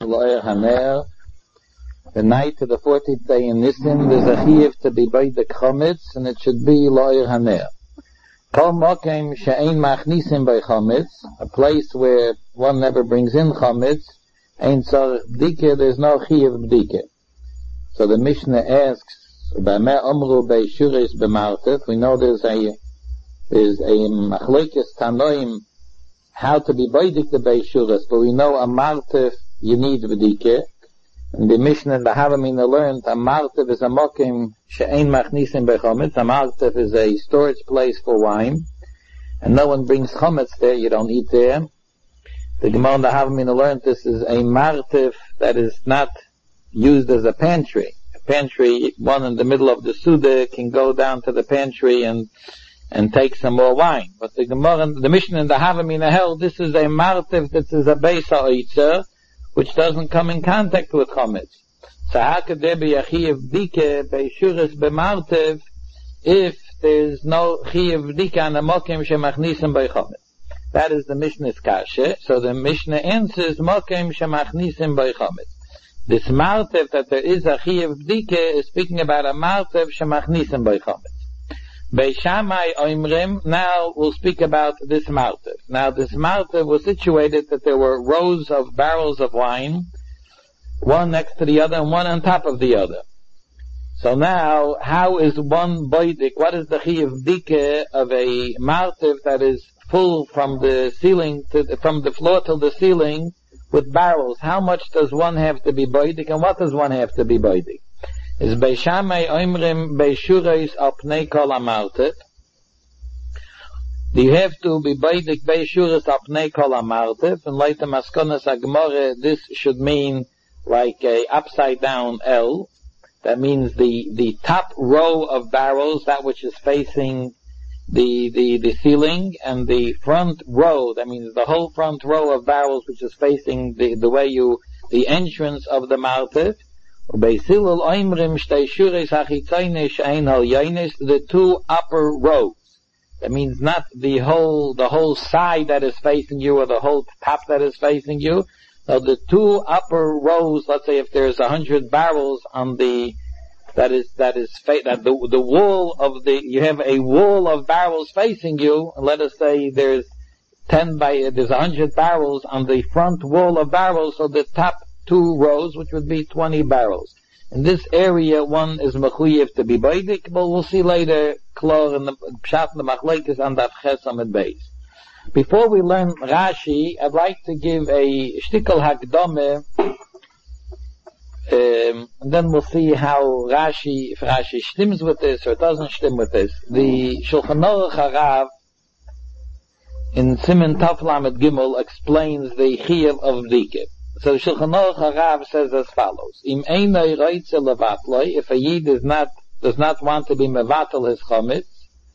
Lo'er Haner. The night of the 14th day in Nisan, there's a chiyuv to be by the chometz, and it should be Lo'er Haner. Kol mokem she'ein machnisim by chometz, a place where one never brings in chometz, ein tzarich b'dike, there's no chiyuv b'dike. So the Mishnah asks, B'ameh omru be'shuris b'martev, we know there's a machlokes tanoim, how to be boidik the be'shuris, but we know a martev, you need b'dike. And the Mishnah and the Havamina learned, a martev is a mokim she'ein machnisim bechometz. A martev is a storage place for wine, and no one brings chometz there, you don't eat there. The Gemara and the Havamina learned this is a martev that is not used as a pantry. A pantry, one in the middle of the Suda can go down to the pantry and take some more wine. But the Gemara, the Mishnah and the Havamina held, this is a martev that is a beis ha'oitzer, which doesn't come in contact with chometz. So how could there be a chiyuv b'dike be'shuris b'martev if there's no chiyuv b'dike on the mokim shemachnisim by chometz? That is the Mishnah's kasha. So the Mishnah answers mokim shemachnisim by chometz. This martev that there is a chiyuv b'dike is speaking about a martev shemachnisim by chometz. Bei Shammai Oimrim, now we'll speak about this martev. Now this martev was situated that there were rows of barrels of wine, one next to the other and one on top of the other. So now, how is one boidik, what is the chiyuv b'dike of a martev that is full from the ceiling from the floor to the ceiling with barrels? How much does one have to be boidik and what does one have to be boidik? Is Bei Shammai Oimrim Beishurais Apnei Kol Amartev. You have to be Beidik Beishurais Apnei Kol Amartev, and later Maskonas Agmore, this should mean like a upside down L. That means the top row of barrels, that which is facing the ceiling, and the front row, that means the whole front row of barrels which is facing the entrance of the Martev. The two upper rows. That means not the whole side that is facing you or the whole top that is facing you. No, the two upper rows, let's say if there's 100 barrels on the wall of you have a wall of barrels facing you, and let us say there's 100 barrels on the front wall of barrels, so the top two rows, which would be 20 barrels. In this area, one is mechuyev to be beidik, but we'll see later, klor in the pshat and the machlekes on that chesam and beis. Before we learn Rashi, I'd like to give a shtickle hakdome, and then we'll see how if Rashi stimms with this or doesn't stim with this. The Shulchan Aruch Harav in Siman Taf Lamed Gimel explains the chiyuv of b'dike. So the Shulchan Aruch Harav says as follows: Im einay reitze levatloi, if a yid does not want to be mevatel his chometz,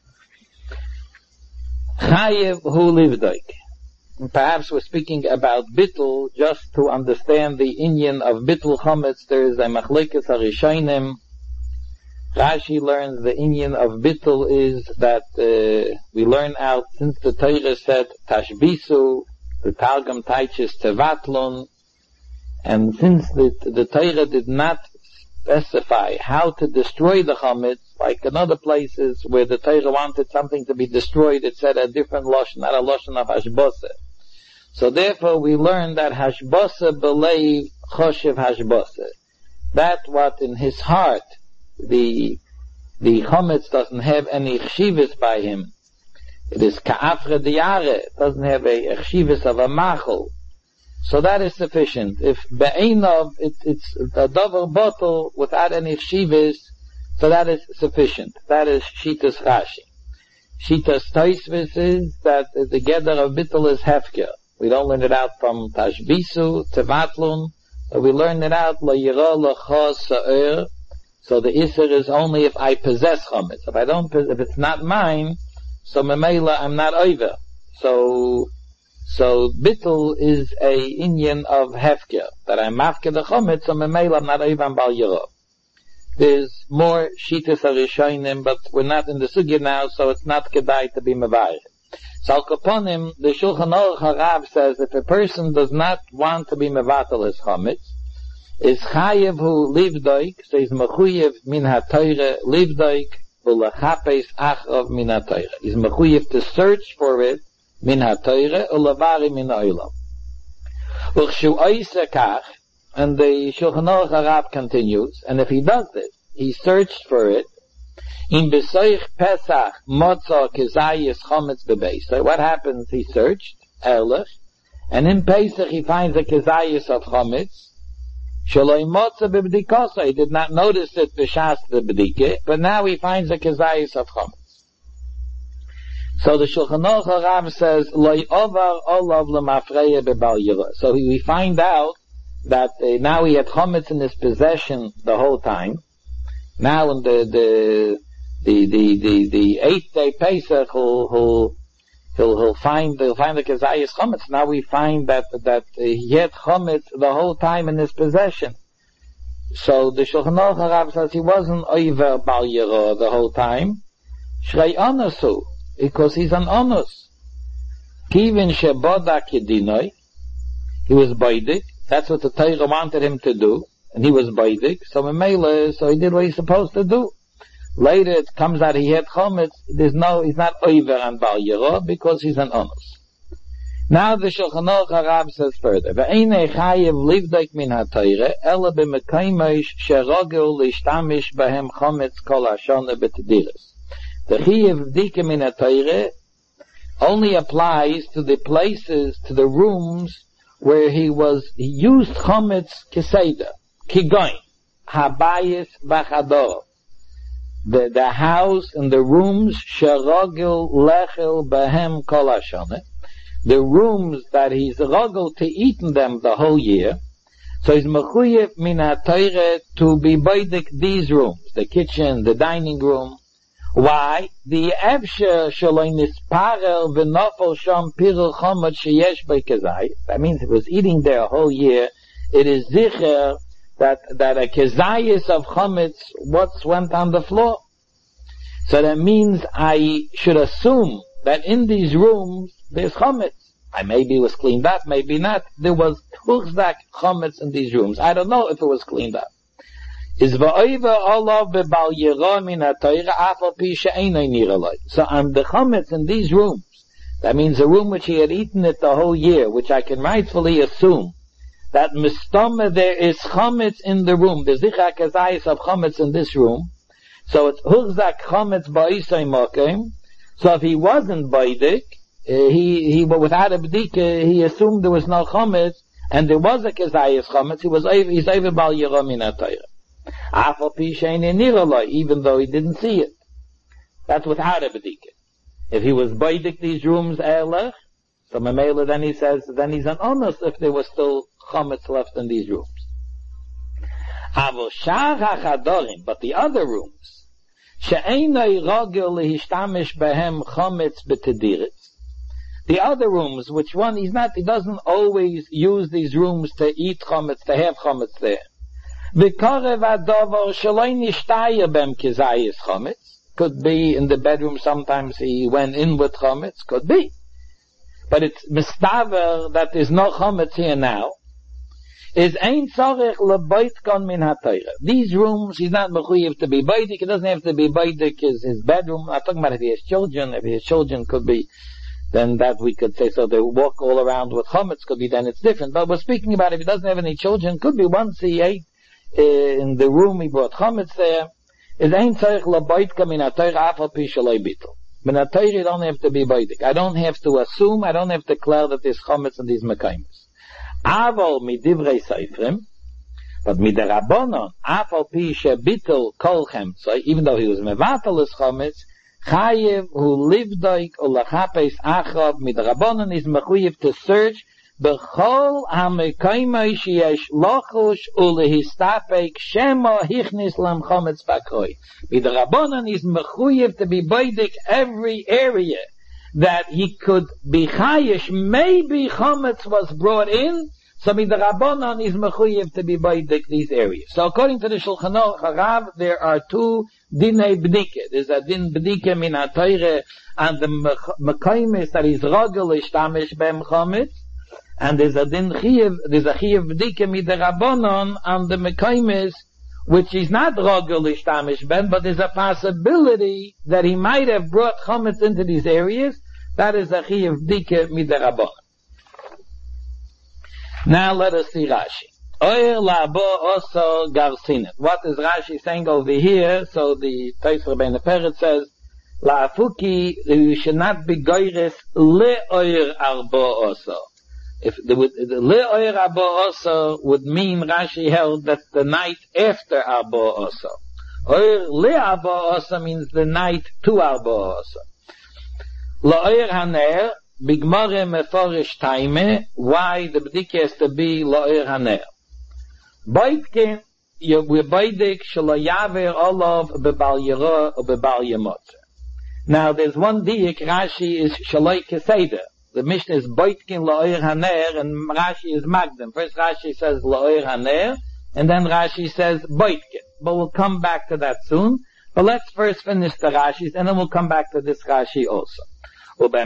chayev hu livdoik. Perhaps we're speaking about bittul, just to understand the inyan of bittul chometz. There is a machlekes harishonim. Rashi learns the inyan of bittul is that we learn out since the Torah said tashbisu, the Targum teaches tevatlon. And since the Torah did not specify how to destroy the chometz, like in other places where the Torah wanted something to be destroyed, it said a different lashon, not a lashon of hashbasa. So therefore we learn that hashbasa believe choshev hashbasa. That what in his heart, the chometz doesn't have any chshivas by him. It is ka'afre diyare, it doesn't have a chshivas of a machel. So that is sufficient. If be'einav, it's a double bottle without any chshivas, so that is sufficient. That is Shitas Rashi. Shitas Tosfos is that the gather of bittul is hefker. We don't learn it out from tashbisu, tevatlun, but we learn it out la yira l'cha sa'er. So the iser is only if I possess chometz. If it's not mine, so memela I'm not over. So bittul is a inyan of hefker, that I'm mafker the chometz, so memela I'm not over on bal yira. There's more shitas harishonim, but we're not in the sugya now, so it's not kedai to be mavayir. So Al Kaponim, the Shulchan Aruch Harav says if a person does not want to be mevatel his chametz, is chayev hu livdoik, so he's mechuyev min ha-Torah livdoik ulachapes achov min ha-Torah. He's mechuyev to search for it min ha-Torah ulavari min ha-olam. Uchshu oise kach, and the Shulchan Aruch Harav continues, and if he does this, he searched for it, in Besoich Pesach Motza Kezayis Chometz Bebeis. So what happens? He searched, Erlich, and in Pesach he finds a Kezayis of Chometz. Shaloi Motza Bebdikosa. He did not notice it B'shas the B'dike, but now he finds a Kezayis of Chometz. So the Shulchan Aruch Harav says, Loi Ovar Olav L'Mafreya Bebal Yira. So we find out that now he had Chometz in his possession the whole time. Now in the 8th day Pesach, he'll find the Kezayis Chometz. Now we find that he had Chometz the whole time in his possession. So the Shulchan Aruch Harav says he wasn't over Bal Yira the whole time. Shrei Onosu, because he's an Onus. Kivin Sheboda Kedinoi, he was Baidik. That's what the Torah wanted him to do. And he was Baidik, so he did what he's supposed to do. Later it comes out he had Chometz, he's not over on Bal Yira because he's an Onus. Now the Shulchan Aruch Harav says further, Ve'einei chayev livdek min ha-Torah, ela b'mekaymesh sherogel lishtamish bahem Chometz kol hashana b'tediris. The chayev dike min ha-Torah only applies to the places, to the rooms where he used Chometz keseda. Kigoin, habayis v'chador. The house and the rooms, sherogel lechel behem kol hashana. The rooms that he's rogel to eat in them the whole year. So he's mechuyev min ha-Torah to be baidik these rooms, the kitchen, the dining room. Why? The efsher shaloi nisparel v'nofel sham pirul chomet sheyesh b'kezai. That means he was eating there a whole year. It is zicher that a kezayis of chometz what's went on the floor. So that means I should assume that in these rooms there's chometz. Maybe it was cleaned up, maybe not. There was tuchzak chometz in these rooms. I don't know if it was cleaned up. Is va'oiva olav bebal yira min ha-Torah afal pi she'einai niraloi. So on the chometz in these rooms, that means a room which he had eaten it the whole year, which I can rightfully assume that mistama there is chometz in the room. There's zichak kezayis of chometz in this room. So it's huchzak chometz ba'isay mokem. So if he wasn't baidik, he without a b'dika, he assumed there was no chometz, and there was a kezayis chometz. He's over bal yira min ha-Torah. Afal pi she'einai niraloi, even though he didn't see it. That's without a b'dika. If he was baidik these rooms erlich, so Mamela then he says, then he's an onus if there was still chometz left in these rooms. Avo shar ha-chadorim, but the other rooms, she'einai rogel lehistamish behem chometz b'tediris. The other rooms, which one, he doesn't always use these rooms to eat chometz, to have chometz there. V'korev ha-dover sheloi nishtaya bem kezayis chometz. Could be in the bedroom, sometimes he went in with chometz, could be. But it's mistaver that there's no chometz here now. Is ein tzorech lebait kon min ha-Torah. These rooms, he's not mechuyev to be baidik. He doesn't have to be baidik his bedroom. I'm talking about if he has children. If his children could be, then that we could say, so they walk all around with chometz, could be, then it's different. But we're speaking about if he doesn't have any children, could be once he ate in the room, he brought chometz there. Is ein tzorech lebait kon min ha-Torah afal pi shaloi bitul. Min ha-Torah you don't have to be baidik. I don't have to assume, I don't have to declare that there's chometz in these mekaymes. Aval midivrei seifrim, but midarabonon, afal pi shebitul kol chemtzoi, even though he was mevatel his chometz, chayev hu livdoik ulachapes achrav, midarabonon is mechuyev to search bechol ha-mekaymei sheyesh lochush ulehistapek shema hichnis lam chometz bakroi. Midarabonon is mechuyev to be baidik every area that he could be chayish, maybe chometz was brought in, So Midrabanan is mechuyev to be boidik these areas. So according to the Shulchan Aruch Harav, there are two dinei b'dike. There's a din b'dike min ha-Torah and the mekaymis that is rogel ishtamish b'em chometz, and there's a chiyuv b'dike midrabanan and the mekaymis which is not rogel ishtamish b'em, but there's a possibility that he might have brought chometz into these areas. That is a chiyuv b'dike midrabanan. Now let us see Rashi. Oyer labo also garsinet. What is Rashi saying over here? So the Tosfos Rabbeinu Peretz says, la'afuki, you should not be goyres le'oyer arbo also. If the le'oyer arbo also would mean, Rashi held, that the night after arbo also. Oyer le'arbo also means the night to arbo also. La'oyer haner, Bigmore meforish taime, why the b'dik has to be lo'er haner. Boitkin, we're boidik shelo yaver olav bebal yero or bebal yemotze. Now there's one diik, Rashi is shaloi keseder. The Mishnah is boitkin lo'er haner, and Rashi is magdem. First Rashi says lo'er haner, and then Rashi says boitkin. But we'll come back to that soon. But let's first finish the Rashis, and then we'll come back to this Rashi also. Why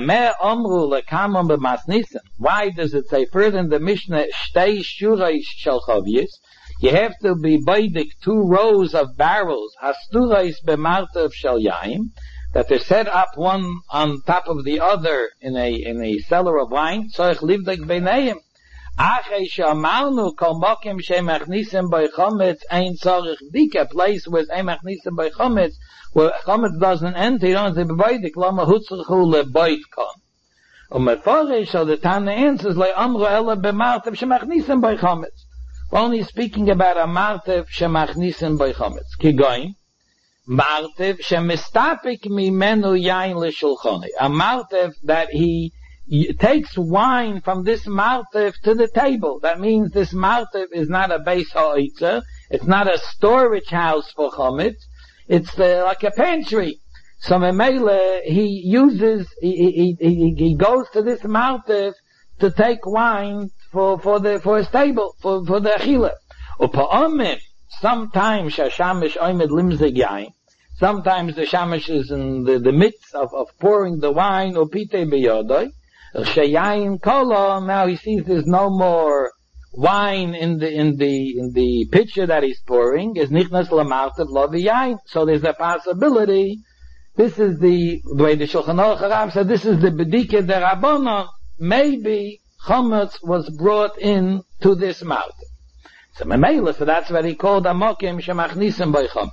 does it say further in the Mishnah, Shtei Shurais Shel Chavyis? You have to be boidik 2 rows of barrels, Hasturais B'martav Shel Yaim, that they're set up one on top of the other in a cellar of wine. Tzorich livdek beineim. Achei she'amarnu kol mokim she'machnisim by chometz ein tzorich dik, a place where she'machnisim by chometz, where chometz doesn't enter, you don't have to be boidik, lama hutzruchu leboit kon. Umeforish, so the Tana answers, le amru ela b'martev she'machnisim by chometz. We're only speaking about a martev she'machnisim by chometz. Kigoyin, martev she'mistapik mimenu yain l'shulchoni. A martev that he takes wine from this martev to the table. That means this martev is not a beis ha'oitzer. It's not a storage house for chometz. It's like a pantry. So Memele, he goes to this martev to take wine for his table, for the achila. Upa'omim, sometimes shashamish oimed limzig yain. Sometimes the shamish is in the midst of pouring the wine, upite biyodoi. Sheyayin kolo, now he sees there's no more wine in the pitcher that he's pouring, is nichnas lamartav lo v'yayin. So there's a possibility. This is the way the Shulchan Aruch Harav said, this is the bedike derabanan. Maybe chometz was brought in to this martav. So memela, so that's what he called amokim shemachnisim by chometz.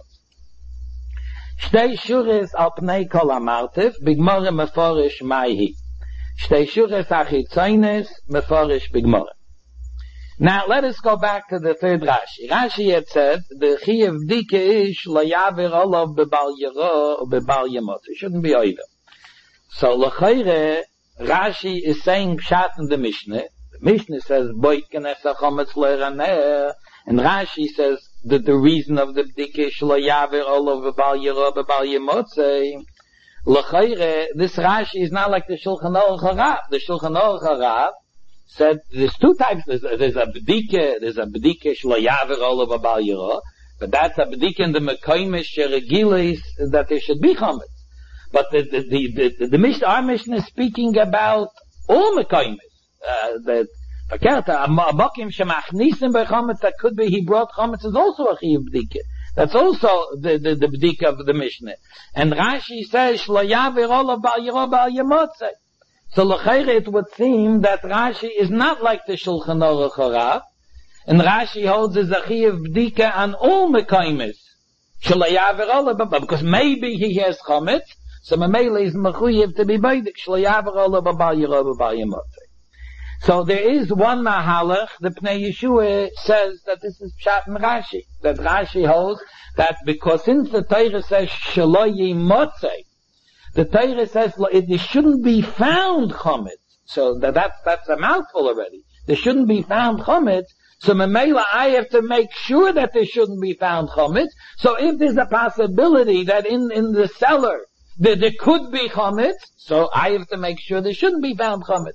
Shtei shuris al pnei kol amartav, bigmore meforish maihi. Shtei shuris achitzoines meforish bigmore. Now let us go back to the third Rashi. Rashi had said the chiyuv dike ish lo yaver olav bebal yero or bebal yemot. It shouldn't be either. So l'chayre Rashi is saying pshat in the Mishnah. The Mishnah says boitken esa chometz lo yeraner, and Rashi says that the reason of the dike ish lo yaver olav bebal yero bebal yemot. L'chayre, this Rashi is not like the Shulchan Aruch Harav. The Shulchan Aruch Harav said there's 2 types. There's a bedike shlo yaver olav bebal yero, but that's a bedike in the mekaymes sheregilis that there should be chometz. But the Mishnah, our Mishnah is speaking about all mekaymes. The fakerta amokim shemachnisim by chometz, that could be he brought chometz, is also a chiyuv bedike. That's also the bedike of the Mishnah. And Rashi says shlo yaver olav bebal yero bebal yemotze. So l'chayre it would seem that Rashi is not like the Shulchan Aruch Harav, and Rashi holds a chiyuv b'dika on all mekaymes shelo yaver olav, because maybe he has chometz, so Mamela is mechuyev to be beidik shelo yaver olav bebal yero bebal yemotze. So there is one mahalach, the Pnei Yeshua says that this is pshat in Rashi, that Rashi holds that because since the Torah says shelo yemotze, the Torah says it shouldn't be found chometz. So that's a mouthful already. There shouldn't be found chometz. So Mamela, I have to make sure that there shouldn't be found chometz. So if there's a possibility that in the cellar there could be chometz, so I have to make sure there shouldn't be found chometz.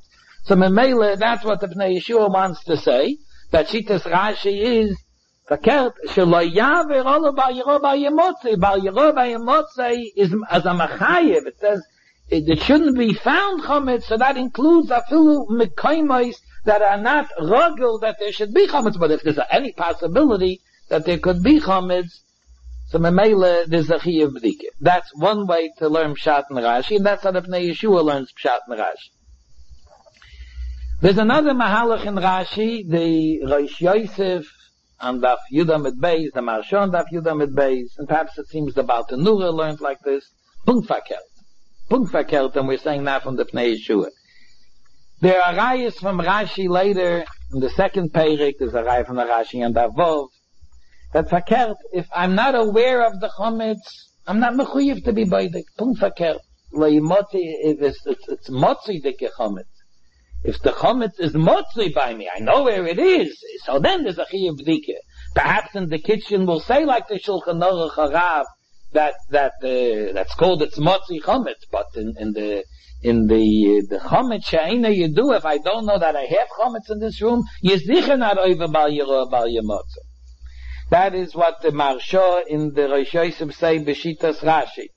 So Memele, that's what the Pnei Yeshua wants to say, that Shitas Rashi is verkehrt, shelo yaver olo bal yiro bal yemotzei is as a machayev. It says it shouldn't be found chometz, so that includes afilu mekayimos that are not rogel that there should be chometz. But if there's any possibility that there could be chometz, so memele there's a chiyuv b'dike. That's one way to learn Pshat and Rashi, and that's how the Pnei Yeshua learns Pshat and Rashi. There's another mahalach in Rashi, the Rosh Yosef and Daf Yudah mit Beis, the Marshon Daf Yudah mit Beis, and perhaps it seems the Baal Tenura learned like this. Punkt verkehrt, and we're saying that from the Pnei Yeshua. There are rayas from Rashi later, in the second Perek, there's a raya from the Rashi and Avov, that verkehrt, if I'm not aware of the chometz, I'm not mechuyev to be beidik. Punkt verkehrt. If it's motzi dike chometz. If the chometz is motzi by me, I know where it is, so then there's a chiyuv b'dike. Perhaps in the kitchen we'll say like the Shulchan Aruch Harav that's called it's motzi chometz, but in the chometz she'eina you do, if I don't know that I have chometz in this room, yizichen not over bal yiro bal yemotze. That is what the Marsha in the Rosh Yosef say b'shitas Rashi.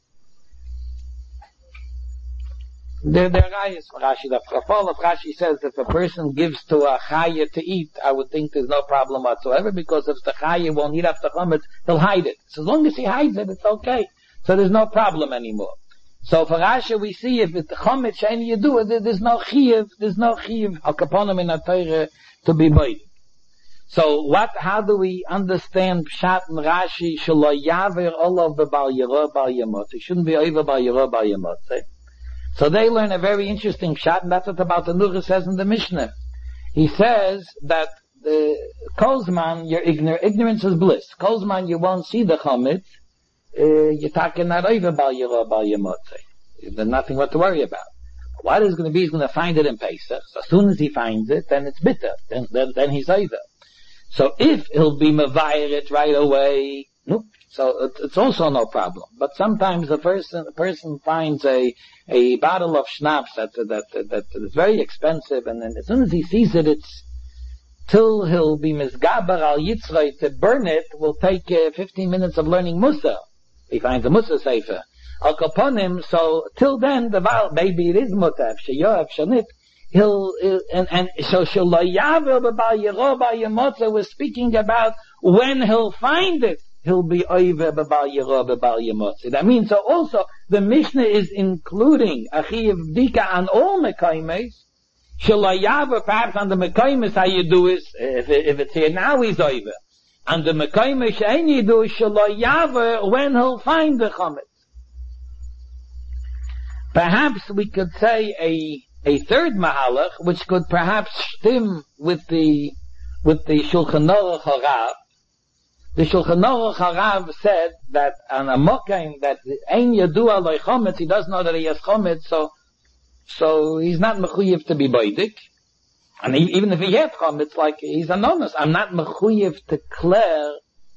There are rayas from Rashi. The Chafal of Rashi says if a person gives to a chaya to eat, I would think there's no problem whatsoever, because if the chaya won't eat after chometz, he'll hide it. So as long as he hides it, it's okay. So there's no problem anymore. So for Rashi we see if it's the chometz she'ein you do, there's no chiyuv al kaponim in a Torah to be made. So how do we understand Pshat and Rashi? Shelo yaver olav b'bal yiro bal yemotze. It shouldn't be over bal yiro bal yemotze. So they learn a very interesting Pshat, and that's what about the Nucha says in the Mishnah. He says that the Kozman, your ignorance is bliss. Kozman, you won't see the chometz. You're talking not over bal yiro bal yemotze. There's nothing what to worry about. What is going to be? He's going to find it in Pesach. So as soon as he finds it, then it's bitter. Then he's over. So if he'll be mavayir it right away, nope. So it's also no problem. But sometimes a person finds a bottle of schnapps that is very expensive, and then as soon as he sees it, it's till he'll be misgaber al yitzray to burn it will take 15 minutes of learning Musa. He finds a Musa sefer. Al kaponim, so till then maybe it is mutar. Sheyoav shanit. So shelo yaver b'bal yiro bal yemotze was speaking about when he'll find it. He'll be over b'bal yiro b'bal yemotze. That means so also the Mishnah is including a chiyuv b'dika on all mekaymes. Shelo yaver, perhaps on the mekaymes how you do is if it's here now he's over. On the mekaymes she'ein you do shelo yaver when he'll find the chometz. Perhaps we could say a third mahalach which could perhaps stem with the Shulchan Aruch Harav. The Shulchan Aruch Harav said that on a mokaim that ein yadu aloi chometz, he doesn't know that he has chometz, so he's not mechuyev to be boidik. And even if he has chometz, like he's anonymous, I'm not mechuyev to declare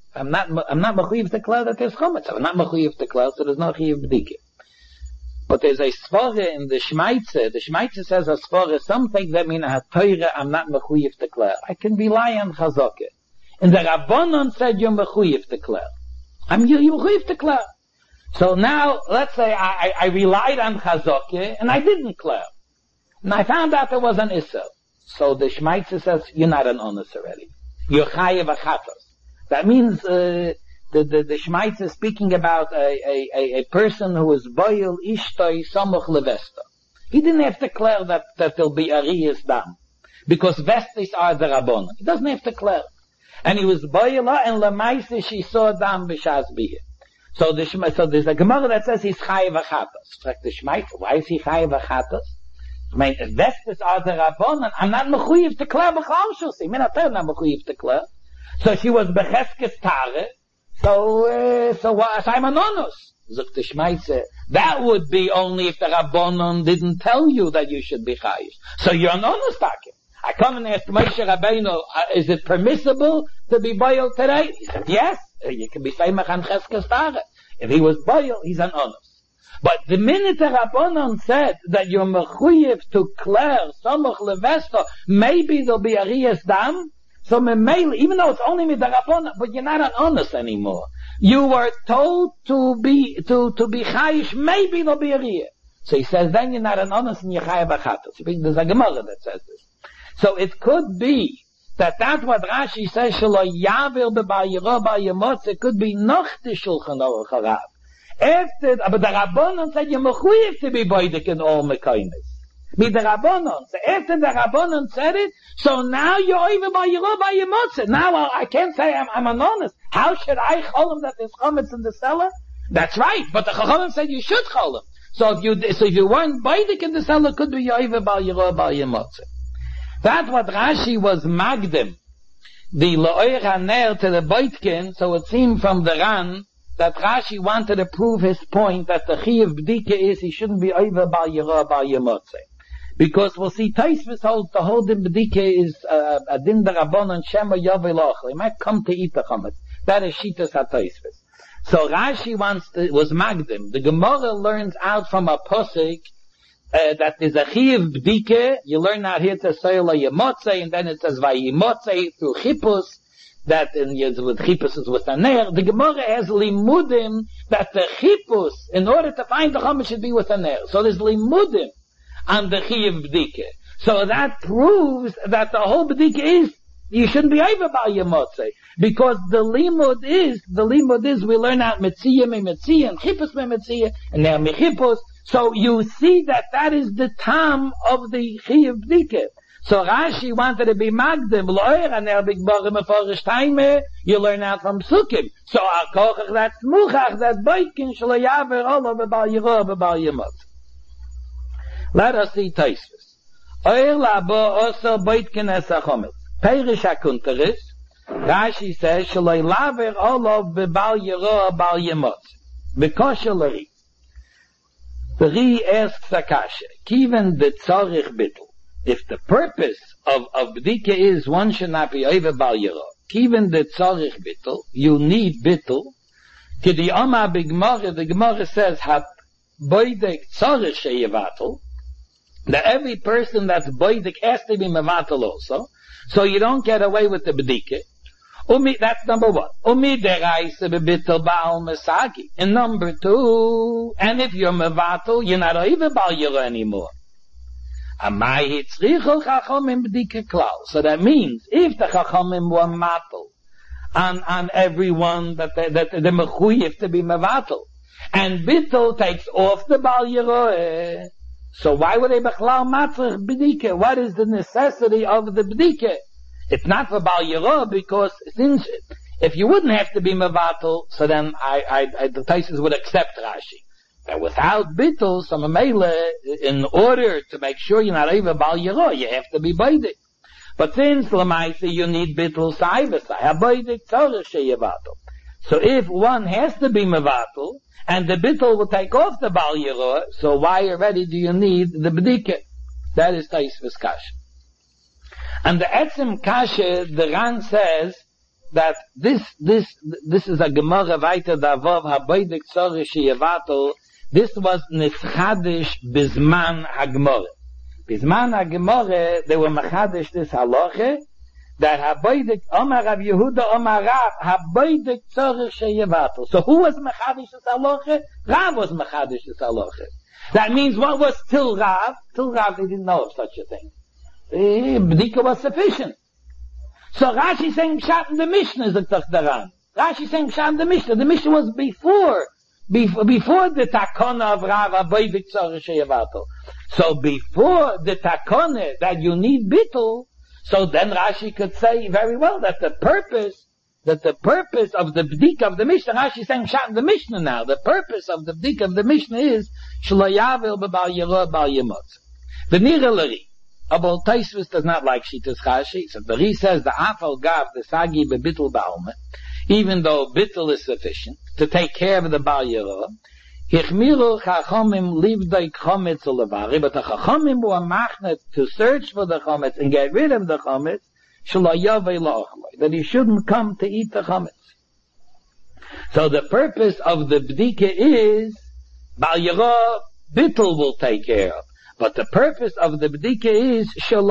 that there's chometz. I'm not mechuyev to declare, so there's no chiyuv b'dike. But there's a svara in the Shmaitze. The Shmaitze says a svara, some take that mean a Torah, I'm not mechuyev to declare. I can rely on chazakah. And the Rabbanon said you're mechuyev to declare. You're mechuyev to declare. So now, let's say I relied on chazakah and I didn't declare. And I found out there was an Issa. So the Shmaitze says you're not an honest already. You're chayev achatos. That means the Shmaitze is speaking about a person who is boil ishtoi samuch levesta. He didn't have to declare that there'll be ariyas dam, because vestis are the Rabbanon. He doesn't have to declare. And he was boila, and lemaise she saw dam b'shas biyah. So there's a Gemara that says he's chayev achatos. Like the Shmaitze, why is he chayev achatos? I mean, if vestis are the Rabbanon, I'm not mechuyev to declare b'chal shusi. I'm not mechuyev to declare. So she was becheskes tare. So I'm anonymous. Zok the Shmaitze. That would be only if the Rabbanon didn't tell you that you should be chayiv. So you're anonymous, Taki. I come and ask Moshe Rabbeinu, is it permissible to be boil today? He said, yes. You can be feimach an cheskes tare. If he was boil, he's anonymous. But the minute the Rabbanon said that you're mechuyev to clear samach levesta, maybe there'll be a riyas dam. So even though it's only with the Rabbanon, but you're not an honest anymore. You were told to be chayish, maybe there'll be a riyah. So he says, then you're not an honest and you're chayav achatos. There's a Gemara that says this. So it could be that's what Rashi says, shelo yavir b'bar yirah bar yemotze, it could be noch the Shulchan Aruch Harav. After, but the Rabbanon said you're mechuyev to be boidik in all mekaynes. With the Rabbanon. So after the Rabbanon said it, so now you're over by Yirah by Yemotze. Now I can't say I'm an honest. How should I call him that there's chametz in the cellar? That's right, but the Chachamim said you should call him. So if you weren't boidik in the cellar, could be you're over by Yirah by Yemotze. That's what Rashi was magdim. The Lo'er HaNer to the Boitkin, so it seemed from the Ran, that Rashi wanted to prove his point that the Chiyuv B'dika is he shouldn't be over by Yirah by Yemotze. Because we'll see Taisvis holds the whole din B'dika is a din d'Rabbanan Shema Yovel Ochel. He might come to eat the chametz. That is Shitas HaTaisvis. So Rashi was magdim. The Gemara learns out from a posik that there's a Chiyuv B'dika. You learn out here to say La Yemotze, and then it says Vayimotze through Chipus. That with Chipus is with Aner. The Gemara has limudim that the Chipus, in order to find the chametz, should be with Aner. So there's limudim on the Chiyuv B'dika. So that proves that the whole B'dika is, you shouldn't be over by Yemotze. Because the limud is, we learn out Metziyah me Metziyah, and Chipus me Metziyah, and now me Chipus. So you see that is the tam of the Chiyuv B'dika. So Rashi wanted to be magdim, lo'er, and there big borim aforish taime, you learn out from Sukkim. So Kochach, that's Muchach, that Boitkin, shlo yaver, all b'bal Yirah, b'bal Yemotze. Let us see Taisvis. Oyer labo oso Boitkin es hachometz. Perish hakunteris, Rashi says, shlo yaver, all b'bal Yirah, b'al Yemotze. Bekosher l'ri. The Ri asks Akasha, kiven de tzorich bittul. If the purpose of B'dika is one should not be over Bal Yirah, even the tzarich bittul, you need bittul. K'di Omar b'Gemara, the Gemara says, hab boidek tzarich sheyevatul, that every person that's boidek has to be mevatul also, so you don't get away with the B'dika. That's number one. Umi deraisa b'bittul ba'al mesagi. And number two, and if you're mevatul, you're not over Bal Yirah anymore. So that means if the Chachamim were matal on everyone that the mechuyev to be mevatel, and bittul takes off the Bal Yirah, so why would they bechlal matzach b'dika? What is the necessity of the b'dika? It's not for Bal Yirah, because since if you wouldn't have to be mevatel, so then the Taisus would accept Rashi. That without bittul, so in order to make sure you're not over Bal Yirah, you have to be baidik. But since Lamaisa you need bittul saivasai, habaidik tzorich sheyevatul. So if one has to be mevatul, and the bittul will take off the Bal Yirah, so why already do you need the b'dika? That is Taisvis Kasha. And the Etzem Kasha, the Ran says that this is a Gemara weiter davov habaidik tzorich sheyevatul. This was nischadish bizman hagmore. Bizman hagmore, they were machadish this halacha, that haboidik Omar Rav Yehuda Omar Rav, haboidik tzorich sheyevatul. So who was machadish this halacha? Rav was machadish this halacha. That means what was till Rav? Till Rav, they didn't know of such a thing. B'dika was sufficient. So Rashi saying Pshat in the Mishnah is the Tachdaran. Rashi saying Pshat in the Mishnah. The Mishnah was before the takona of Rav Aboidik Tzorich Sheyevatul. So before the takona that you need bittul, so then Rashi could say very well that the purpose of the b'dik of the Mishnah, Rashi saying Pshat in the Mishnah now, the purpose of the b'dik of the Mishnah is shlo yavel b'bal Yirah b'al Yemotze. The Nirelari, Abul Taisvis does not like Shitas Rashi, so the Ri says the Afal Gav, the Sagi b'bittul ba'alme, even though bittul is sufficient to take care of the Bal Yirah, Hichmiru Chachamim livdei chometz ulevari, but the Chachamim were machnet to search for the chometz and get rid of the chometz, shelo yavei la'ochloi, that he shouldn't come to eat the chometz. So the purpose of the b'dika is Bal Yara, Bittul will take care of. But the purpose of the B'dika is,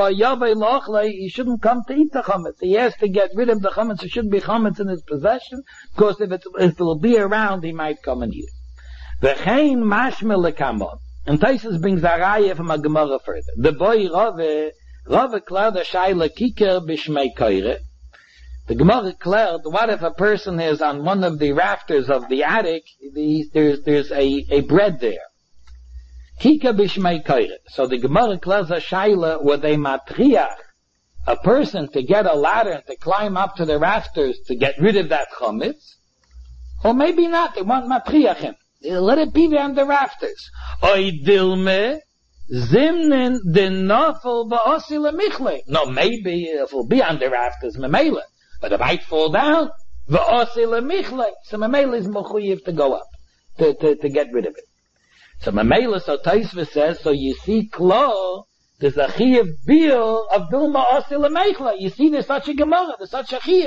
he shouldn't come to eat the chametz. He has to get rid of the chametz. There shouldn't be chametz in his possession, because if it will be around, he might come and eat it. V'chein mashmel lekamon. And Taisus brings a raya from a Gemara further. The boy Rave cleared a shayla kiker b'shmei koire. The Gemara declared, what if a person is on one of the rafters of the attic, there's a bread there. Kika b'shmei koire. So the Gemara declares a shayla with a matriach, a person to get a ladder and to climb up to the rafters to get rid of that chametz, or maybe not, they want matriachim. Let it be there on the rafters. Oy dilme, zimnen den nafel ba'osi lemichle. No, maybe it will be on the rafters, memele. But it might fall down, v'osi lemichle. So memele is mechuyev to go up, to get rid of it. So memele, so Taisva says, so you see klo, there's a chiyev bil of dilma osi lemichle. You see there's such a gemara, there's such a chiyev.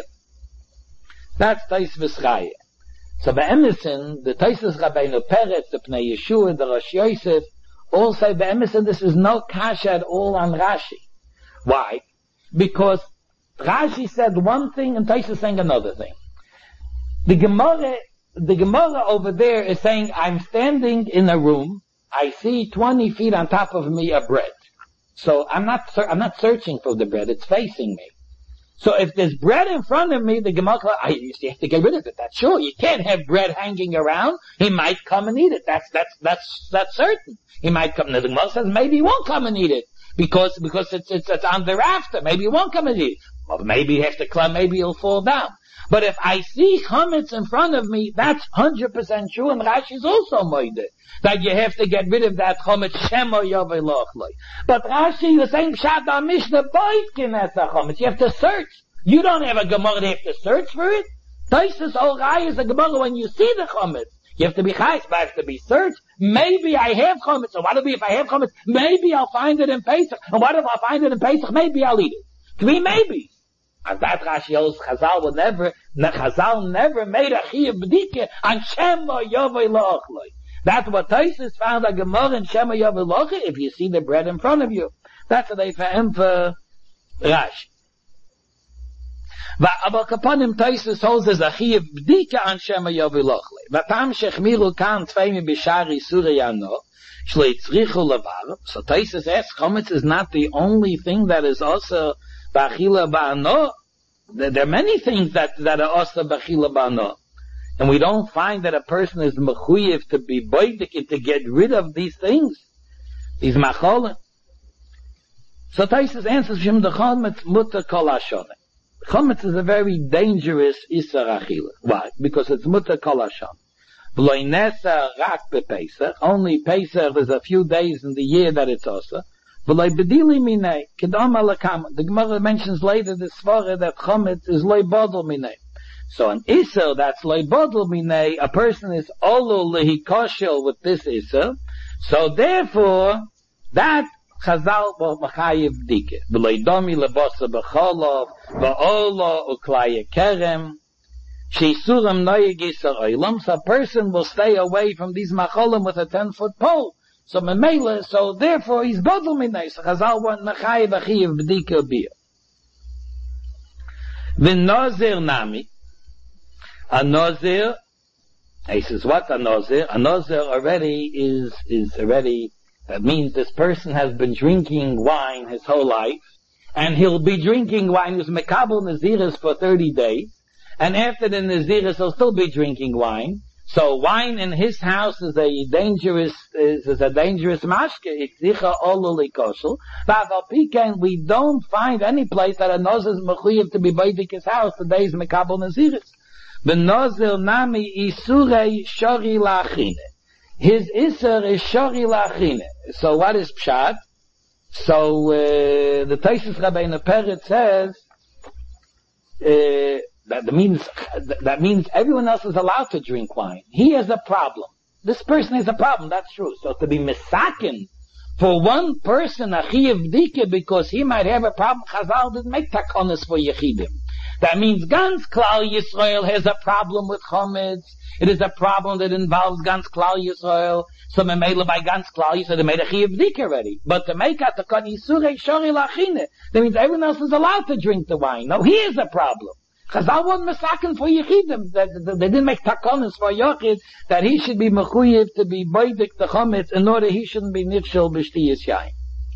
That's Taisva's chayeh. So be'emesin, the Taisus Rabbeinu Peretz, the Pnei Yeshua, the Rosh Yosef, all say be'emesin this is no kasha at all on Rashi. Why? Because Rashi said one thing and Taisus saying another thing. The Gemara over there is saying, I'm standing in a room, I see 20 feet on top of me a bread. So I'm not searching for the bread, it's facing me. So if there's bread in front of me, the Gemara, you have to get rid of it. That's sure. You can't have bread hanging around. He might come and eat it. That's certain. He might come. The Gemara says maybe he won't come and eat it because it's on the rafter. Maybe he won't come and eat it. Well, maybe he has to climb. Maybe he'll fall down. But if I see chametz in front of me, that's 100% true. And Rashi is also moide that you have to get rid of that chametz shemo yovei lochloi. But Rashi is saying pshat al mishnah boitkin as a chametz. You have to search. You don't have a gemara. You have to search for it. Taisus ol rai is a gemara when you see the chametz. You have to be chayes, but I have to be searched. Maybe I have chametz. So what if I have chametz? Maybe I'll find it in Pesach. And what if I find it in Pesach? Maybe I'll eat it. 3 maybes. And that Rashi holds Chazal never made a chiyuv b'dike on Shema Yovei La'ochloi. That's what Taisus found a Gemara in Shema Yovei La'ochloi if you see the bread in front of you. That's what they found for Rashi. But Kapanim Taisus holds as a chiyuv b'dike on Shema Yovei La'ochloi. Vatam shechmiru kan tveimi b'shari surei yano shlei tzrichu levar. So Taisus asks, chametz is not the only thing that is also Bachila ba'ano. There are many things that are also bachila ba'ano. And we don't find that a person is mechuyev to be boidik to get rid of these things. These macholim. So Taisus answers him, the chametz mutter kol hashoneh. Chametz is a very dangerous isar achila. Why? Because it's mutter kol hashoneh. V'lo nesa rak bePesach. Only Pesach, there's a few days in the year that it's also. The Gemara mentions later the svara that chametz is loy bodel minei. So an iser that's loy bodel minei, a person is olu lehikoshel with this iser. So therefore, that chazal b'chayiv dike. V'loy domi lebosa b'cholov v'olo uklaya kerem. Sheisuram noyeg iser oilam. So a person will stay away from these macholim with a 10-foot pole. So memela, so therefore he's bodel minay. So Chazal want mechayiv achiyiv b'dika biyah. V'nozir nami. A nozir, he says what a nozir? A nozir already is already, that means this person has been drinking wine his whole life, and he'll be drinking wine, he was mekabel naziris for 30 days, and after the naziris he'll still be drinking wine. So wine in his house is a dangerous mashke. It's zicha oluli koshel. But we don't find any place that a nozir is mechuyev to be beidik his house. The days mekabel naziris. The nozir nami isurei shori lachine. His iser is shori lachine. So what is pshat? So the Taisus Rabbeinu Peretz says. That means everyone else is allowed to drink wine. He has a problem. This person has a problem, that's true. So to be misakin for one person, a chiyuv dike, because he might have a problem, Chazal didn't make takonis for yechidim. That means ganz Klal Yisrael has a problem with Chometz. It is a problem that involves ganz Klal Yisrael. So Memela by ganz Klal Yisrael, they made a Chiyuv B'dika already. But to make out the Kad Yisurei Shori Lachine, that means everyone else is allowed to drink the wine. No, here's a problem. Chazal wasn't masakin for Yechidim. They didn't make takonis for Yochid that he should be mechuyev to be boidik the Chometz in order he shouldn't be nitshel b'shtiyas yain.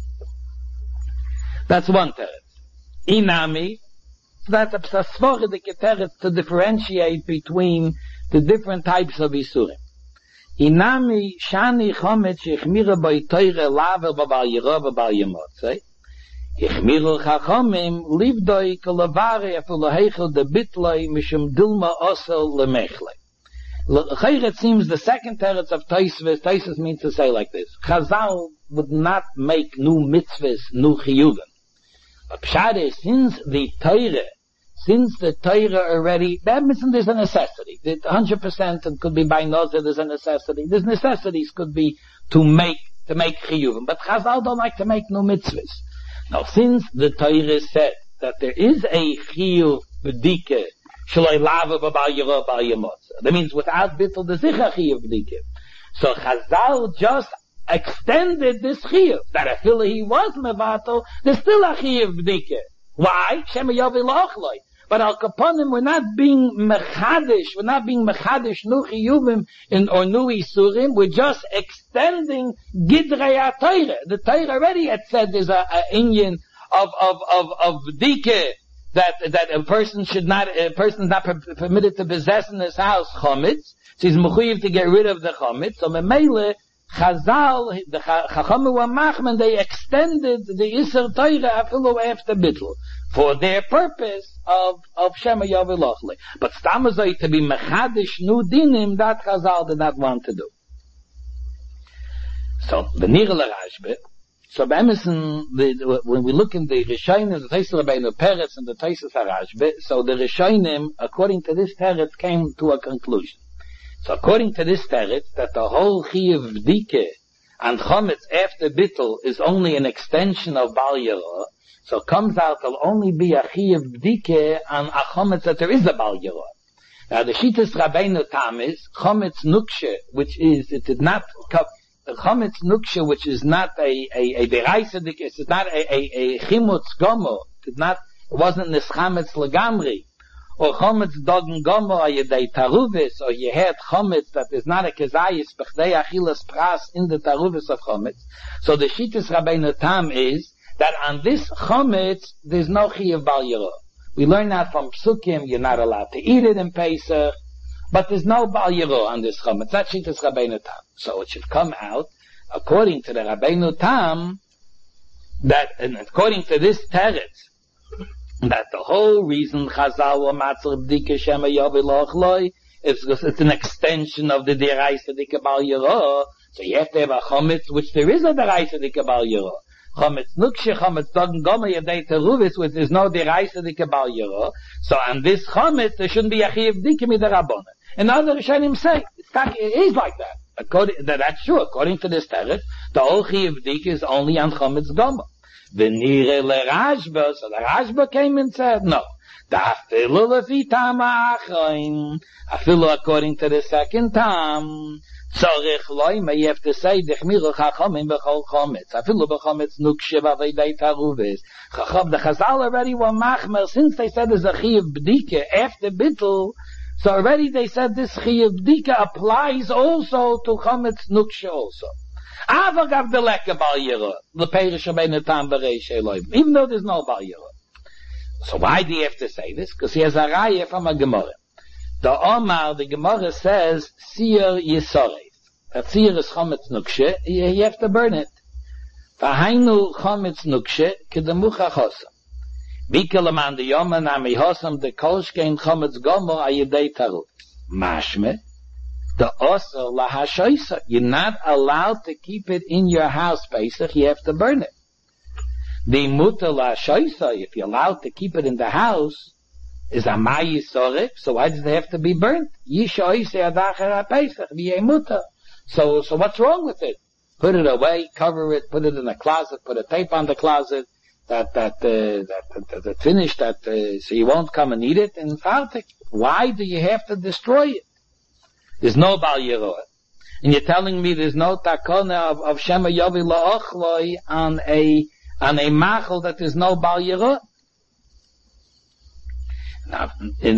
That's one teretz. Inami, that's a psasvoredik teretz to differentiate between the different types of Isurim. Inami shani Chometz shechmira b'y teire laver b'bal yirov b'bal yemot. Ichmiru chachamim livdoi kolavare afulahechel de bitloi mishum dilma osel lemechle. It seems the second teretz of Tosfos means to say like this. Chazal would not make new mitzvahs, new chiyuvim. But pshat is, since the Torah already, that means there's a necessity. 100% it could be by Nazir, there's a necessity. There's necessities could be to make chiyuvim. But Chazal don't like to make new mitzvahs. Now, since the Torah said that there is a chiyuv b'dike shaloi lava b'bal yirov b'al yemotza, that means without bittul there's a chiyuv b'dike. So Chazal just extended this chiyuv that afil he was mevato, there's still a chiyuv b'dike. Why? Shema yovi lochloi. But al kaponim, we're not being mechadish nu chiyuvim or nu isurim. We're just extending gidrei ha-Torah. The Torah already had said there's a inyan of dike that a person is not permitted to possess in his house chometz. So he's mechuyev to get rid of the chometz. So memele Chazal, the Chachamim were machman, they extended the Isser Torah afilu after bittul for their purpose of Shema Yovel Ochle. But stamazoi to be mechadish nu dinim, that Chazal did not want to do. So the Nirle Rashbe, so Emerson, when we look in the Rishonim, the Tosfos Rabbeinu Peretz and the Tosfos Rashbe, so the Rishonim, according to this Peretz, came to a conclusion. So according to this teretz, that the whole chiyuv b'dike and chometz after bittul is only an extension of bal yirah, so it comes out it'll only be a chiyuv b'dike and a chometz that there is a bal yirah. Now the Shittas Rabbeinu Tam is chometz nukshe, which is chometz nukshe, which is not a deraisa dik, it's not a chimutz gomo, it wasn't nischametz legamri. Or chometz dogen gomo ayedei taruvis, or you had chometz that is not a kezayis b'chdei achilas pras in the taruvis of chometz. So the Shittas Rabbeinu Tam is that on this chometz there's no chiyuv bal yirah. We learn that from psukim. You're not allowed to eat it in Pesach, but there's no bal yirah on this chometz. That's Shittas Rabbeinu Tam. So it should come out according to the Rabbeinu Tam that, and according to this teretz, that the whole reason Chazal wa matzor b'dike Shema Yovel Ochloi is because it's an extension of the deraisa dike bal yirah. So you have to have a chometz, which there is a deraisa dike bal yirah. Chometz nukshe, chometz dogen gomer yedei teruvis, which there's no deraisa dike bal yirah. So on this chometz there shouldn't be a chiyuv dike midrabanan. And other Rishonim say it is like that. That's true. According to this teretz, the whole chiyuv dike is only on chometz gomer. The Nire le Rashba, so the Rashba came and said, no. Da afilu lefi tam ha'achayin, afilu according to the second tam, tzorich loima, you have to say, dechmiru chachamim b'chol chometz, afilu b'chometz nukshe v'avedei taruves. The Chazal already were machmer, since they said there's a chiyuv b'dike after bittul, so already they said this chiyuv b'dike applies also to chometz nukshe also. Even though there's no bal yirah. So why do you have to say this? Because he has a raya from a Gemara. The Gemara says, Siyar Yisoref. That Siyar is chometz nukshe, you have to burn it. V'hainu chometz nukshe, kedemucha chosam. Vikelaman de yoman ami hosam de kolshkein chometz gomo ayedei taruf. Mashme. The osel lahashoisa. You're not allowed to keep it in your house, Pesach. You have to burn it. The mutar lahashoisa, if you're allowed to keep it in the house, is a mayisorek. So why does it have to be burnt? Yishoise adachar Pesach v'yei mutar. So what's wrong with it? Put it away, cover it, put it in a closet, put a tape on the closet. that finished, so you won't come and eat it, and fartik. Why do you have to destroy it? There's no Bal Yeroah. And you're telling me there's no takona of Shema Yovi La'ochloi on a machel that there's no Bal Yeroah? Now,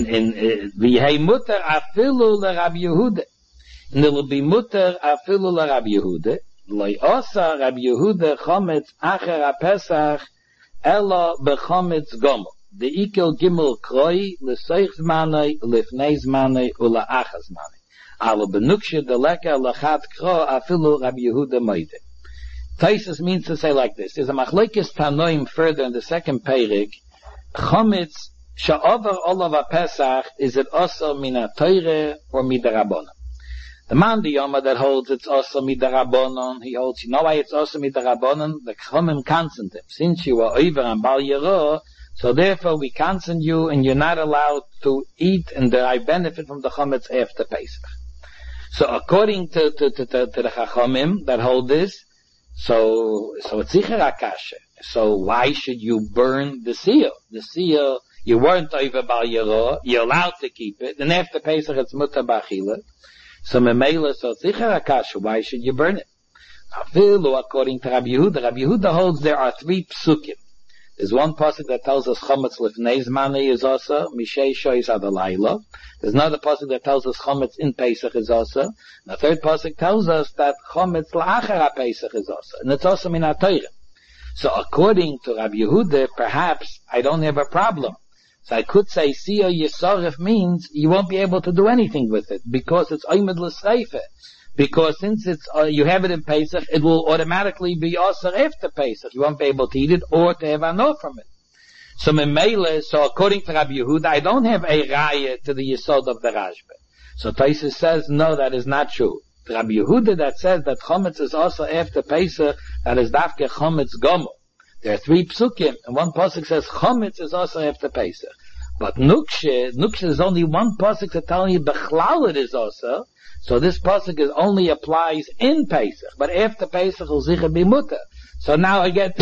in V'yehei muter afilu l'Rab Yehuda. And it will be muter afilu l'Rab Yehuda. Loi osa Rab Yehuda chometz acher HaPesach ela bechometz gomel. The ikel gimel kroi l'soich zmanei l'fnei zmanei u'la'achas zmanei. Ale benukshe deleka lachat kro afilu Rab Yehuda moide. Taisus means to say like this. There's a machlekes tanoim further in the second perik. Chometz sha'over olav Pesach, is it also mina teire or midarabonon? The man the Yoma that holds it's also midarabonon, he holds, you know why it's also midarabonon? The chomim cancelled him. Since you were over on Bal Yeroah, so therefore we cancel you and you're not allowed to eat and derive benefit from the chometz after Pesach. So according to the chachomim that hold this, so it's sicher akasha. So why should you burn the seal? The seal, you weren't over Bal Yeroah, you're allowed to keep it, and after Pesach it's mutar b'achila. So memela, so it's sicher akasha, why should you burn it? Afilu, according to Rabbi Yehuda holds there are 3 psukim. There's one pasuk that tells us chometz lifnei zmanei is also mishei shoyis adalayla. There's another pasuk that tells us chometz in Pesach is also. The third pasuk tells us that chometz la'achar Pesach is also, and it's also min ha'torah. So according to Rabbi Yehuda, perhaps I don't have a problem. So I could say Siyah Yisaref means you won't be able to do anything with it because it's Oymed L'Seife. Because since it's you have it in Pesach, it will automatically be Osir after Pesach. You won't be able to eat it or to have ano from it. So Memele, so according to Rabbi Yehuda, I don't have a raya to the Yisod of the Rashba. So Taisus says, no, that is not true. Rabbi Yehuda that says that Chometz is also after Pesach, that is Dafke Chometz Gomel. There are 3 psukim, and one pasuk says Chometz is also after Pesach. But Nukshe is only one pasuk to tell you Bechlal it is also. So this pasuk only applies in Pesach, but after Pesach will sicher be mutter. So now again,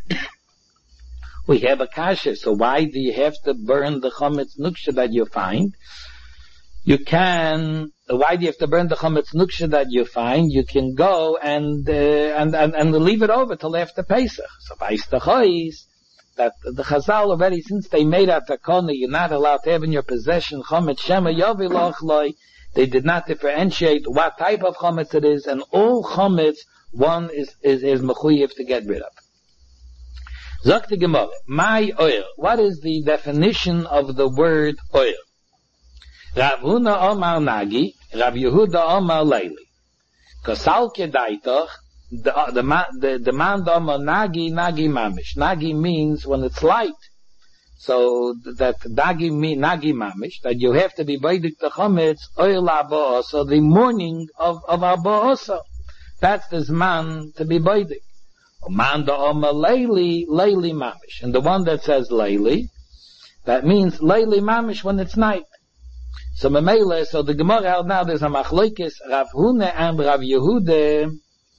we have a kasha. So why do you have to burn the Chometz Nukshe that you find? You can. Why do you have to burn the Chometz Nukshe that you find? You can go and leave it over till after Pesach. So by Stachois, that the Chazal already, since they made out takona, you're not allowed to have in your possession Chometz Shema Yovi La'ochloi. They did not differentiate what type of Chometz it is, and all Chometz one is mechuyev to get rid of. Zok the Gemara, my oil. What is the definition of the word oil? Rav Huna Omar Nagi, Rav Yehuda Omar Leili. Kosal kedaitoch, the man Omar Nagi mamish. Nagi means when it's light. So that Nagi mamish, that you have to be baidik the chometz oil aba'osa, the morning of aba'osa. That's the zman to be baidik. Man Omar Leili mamish. And the one that says Leili, that means Leili mamish when it's night. So Memele, so the Gemara held now there's a machlokes Rav Huna and Rav Yehuda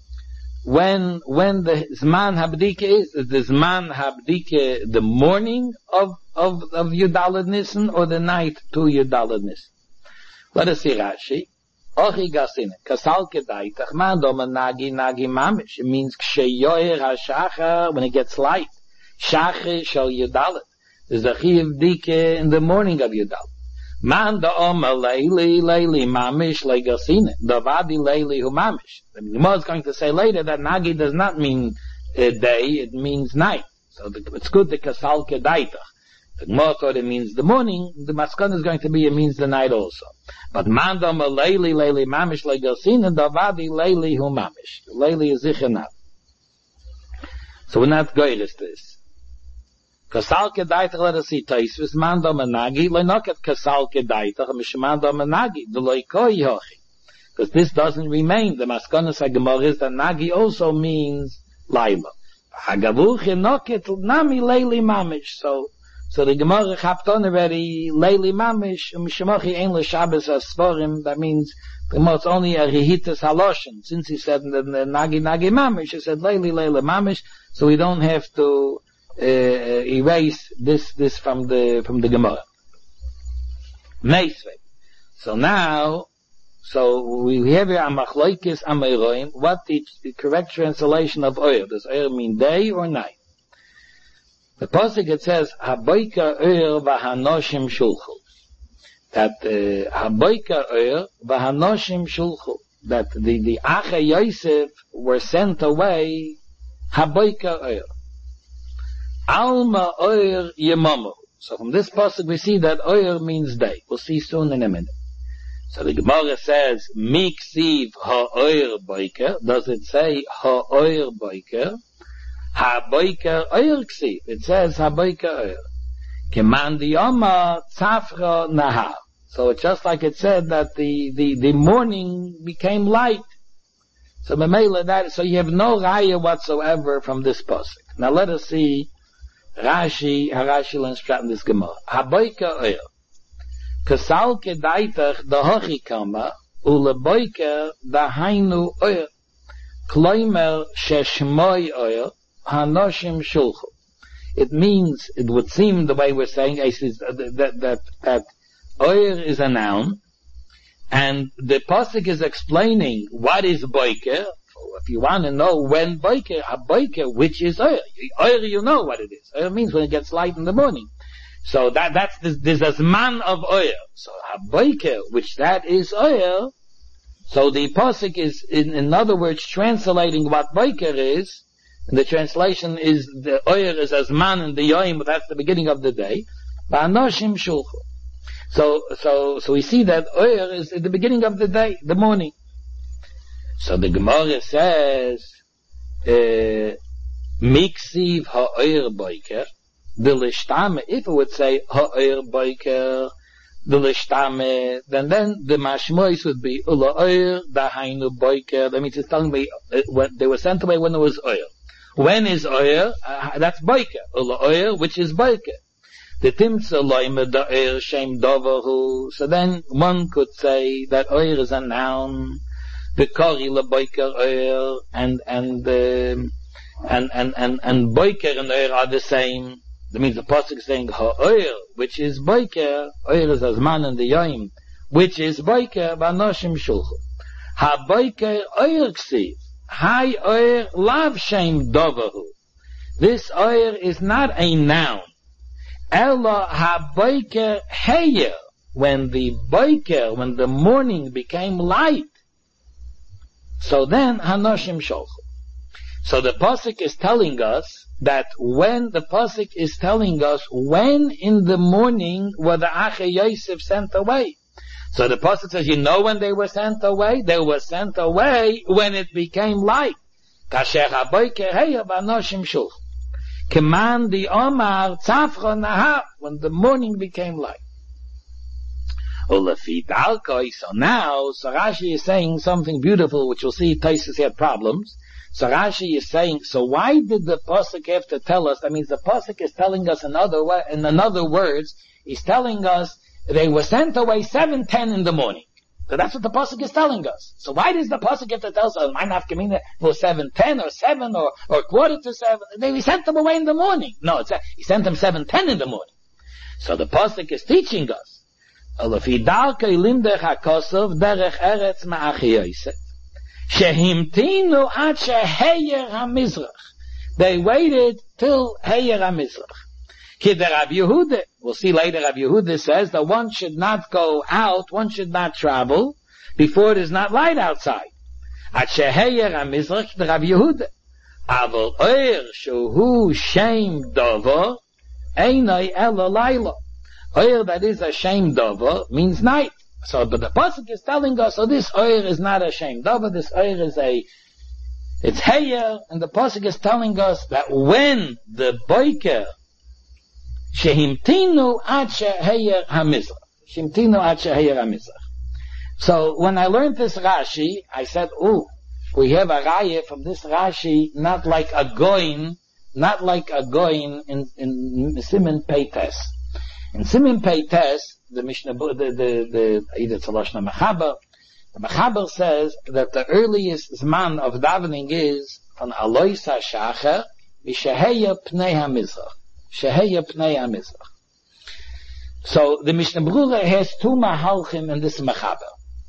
when the Zman Habdike is the Zman Habdike the morning of Yudalad Nisan or the night to Yudalad Nisan. Let us see Rashi. Ochi Gasine, Kasal Kedai, Tachman Doma Nagi Mamish. It means Ksheyoyer HaShachar, when it gets light. Shachar Shal Yudalad. There's a Chiv Dike in the morning of Yudalad. Man da Oma Leili Mamish Legasine. Davadi Leili Hu Mamish. The Gemara is going to say later that Nagi does not mean day, it means night. So it's good the Kasal Kedaitach. The Gemara thought it means the morning, the Maskana is going to be it means the night also. But Man da Oma Leili Mamish Legasine, Davadi Leili Hu Mamish. Leili is Zichanat. So we're not going to this. Kasal kedaitach, let us see, Taisvis, man do menagi, loinoket kasal kedaitach, mishman do menagi, the loikoi hochi. Because this doesn't remain. The Maskonas HaGemara is that nagi also means laila. Hagavuch inoket nami leili mamish. So the Gemara chapped on already, leili mamish, mishemochi ein l'shabbos asforim, that means, it's only a rehitas haloshen. Since he said nagi mamish, he said leili mamish, so we don't have to erase this from the Gemara. Meisvei. So now, we have here a Machloikis Amayroim. What the correct translation of Oyer? Does Oyer mean day or night? The pasuk it says Haboika Oyer v'Hanoshim Shulchu. That Haboika Oyer v'Hanoshim Shulchu. That the Ache Yosef were sent away. Haboika Oyer. Alma Oyer Yemamu. So from this pasuk we see that Oyer means day. We'll see soon in a minute. So the Gemara says, Miksiv ha'oyer boiker. Does it say ha'oyer boiker? Ha'boiker oyer ksiv. It says ha'boiker oyer. Keman diyoma tzafra nahar. So it's just like it said that the morning became light. So you have no raya whatsoever from this pasuk. Now let us see Rashi learns in this Gemara. Ha'boiker oyer. Kasal kedaitach da hochi kama uleboiker da hainu oyer kloimer sheshmoy oyer hanoshim shulchu. It means, it would seem the way we're saying that oyer is a noun, and the pasuk is explaining what is boiker. If you want to know when boiker, a boiker, which is oyer. Oyer, you know what it is. Oyer means when it gets light in the morning. So that's this Zman of Oyer. So Haboiker, which that is Oyer. So the pasuk is, in other words, translating what Boiker is. And the translation is the Oyer is Zman and the Yoim, that's the beginning of the day. Ba'anoshim shulchu. So we see that Oyer is at the beginning of the day, the morning. So the Gemara says, Miksiv ha'Oyer Boiker. The lishtame, if it would say ha'oyer boiker, the lishtame, then the mashmois would be ula oyer dahainu boiker. That means it's telling me when they were sent away when it was oyer. When is oyer? That's boiker. Ula oyer, which is boiker. The timtza loime da oyer shem dovahu. So then one could say that oyer is a noun. The kori la boiker oyer and boiker and oyer are the same. That means the pasuk is saying ha'oyer, which is boiker. Oyer is azman and the yoim, which is boiker. Ba'anoshim shulchu. Ha'boiker oyer ksiv. Hai oyer lav shem dovahu. This oyer is not a noun. Ella ha'boiker heyer. When the morning became light. So then hanoshim shulchu. So the pasuk is telling us that when in the morning were the Ache Yosef sent away. So the pasuk says, you know when they were sent away? They were sent away when it became light. Kasher haboiker heyer ba'anoshim shulchu. Keman di omar tzafra nahar. When the morning became light. Ulefi dalkoi. So now, Rashi is saying something beautiful, which we'll see Taisus had problems. So Rashi is saying, so why did the pasuk have to tell us? That means the pasuk is telling us in other words, he's telling us they were sent away 7:10 in the morning. So that's what the pasuk is telling us. So why does the pasuk have to tell us, might not come in for 7:10 or 7 or quarter to 7? He sent them away in the morning. No, he sent them 7:10 in the morning. So the pasuk is teaching us. Shehimtinu ad sheheyer hamizrach. They waited till heyer hamizrach. Kid Rabbi Yehuda. We'll see later. Rabbi Yehuda says that one should not go out, one should not travel before it is not light outside. Ad sheheyer hamizrach. The Rabbi Yehuda. Aval oyer shuhu shem dover einay ela laila. Oyer that is a shem dover means night. So, but the pasuk is telling us, so this oyer is not a shem dover, this oyer is it's heyer, and the pasuk is telling us that when the boiker, shehimtinu ad sheheyer hamizrach. Shehimtinu ad sheheyer hamizrach. So, when I learned this Rashi, I said, we have a raya from this Rashi, not like a goin in Siman Peites. In Siman Peites, the Mishnah, either Tzaloshna Mechaber, the Mechaber says that the earliest Zman of davening is from Alois HaShacher Sheheya Pnei HaMizrach. Sheheya Pnei HaMizrach. So the Mishnah Berurah has two mahalchim in this mechaber.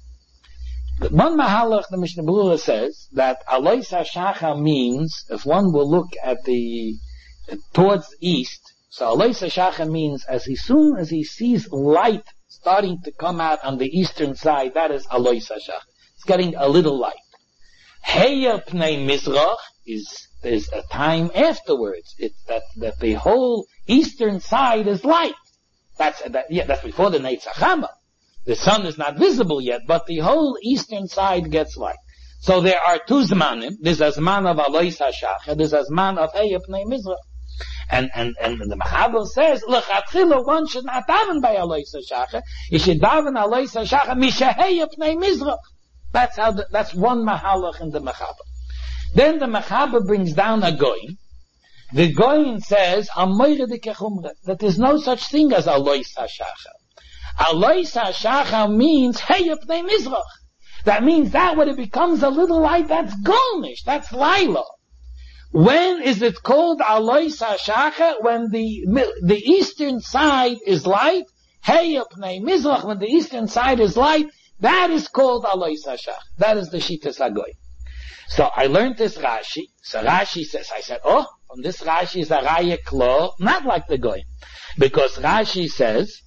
One mahalach, the Mishnah Berurah says that Alois HaShachar means, if one will look at towards east, so Alois HaShachar means as soon as he sees light starting to come out on the eastern side, that is Alois HaShachar. It's getting a little light. Heya Pnei Mizrach there's a time afterwards. That the whole eastern side is light. That's before the Neitz HaChama. The sun is not visible yet, but the whole eastern side gets light. So there are two zmanim. There's a zman of Alois HaShachar. There's a zman of Heya Pnei Mizrach. And the Mechaber says, L'chatchila, one should not daven by Alois HaShachar. You should daven Alois HaShachar misheheya Pnei Mizrach. That's one mahalach in the Mechaber. Then the Mechaber brings down a goyin. The goyin says, that there's no such thing as Alois HaShachar. Alois HaShachar means Heya Pnei Mizrach. That means that when it becomes a little light, that's golnish, that's Laila. When is it called Alois HaShachar? When the eastern side is light, Heya Pnei Mizrach, when the eastern side is light, that is called Alois HaShachar. That is the Shittas HaGoy. So I learned this Rashi. So Rashi says, I said, from this Rashi is a Raya Klo, not like the Goy. Because Rashi says,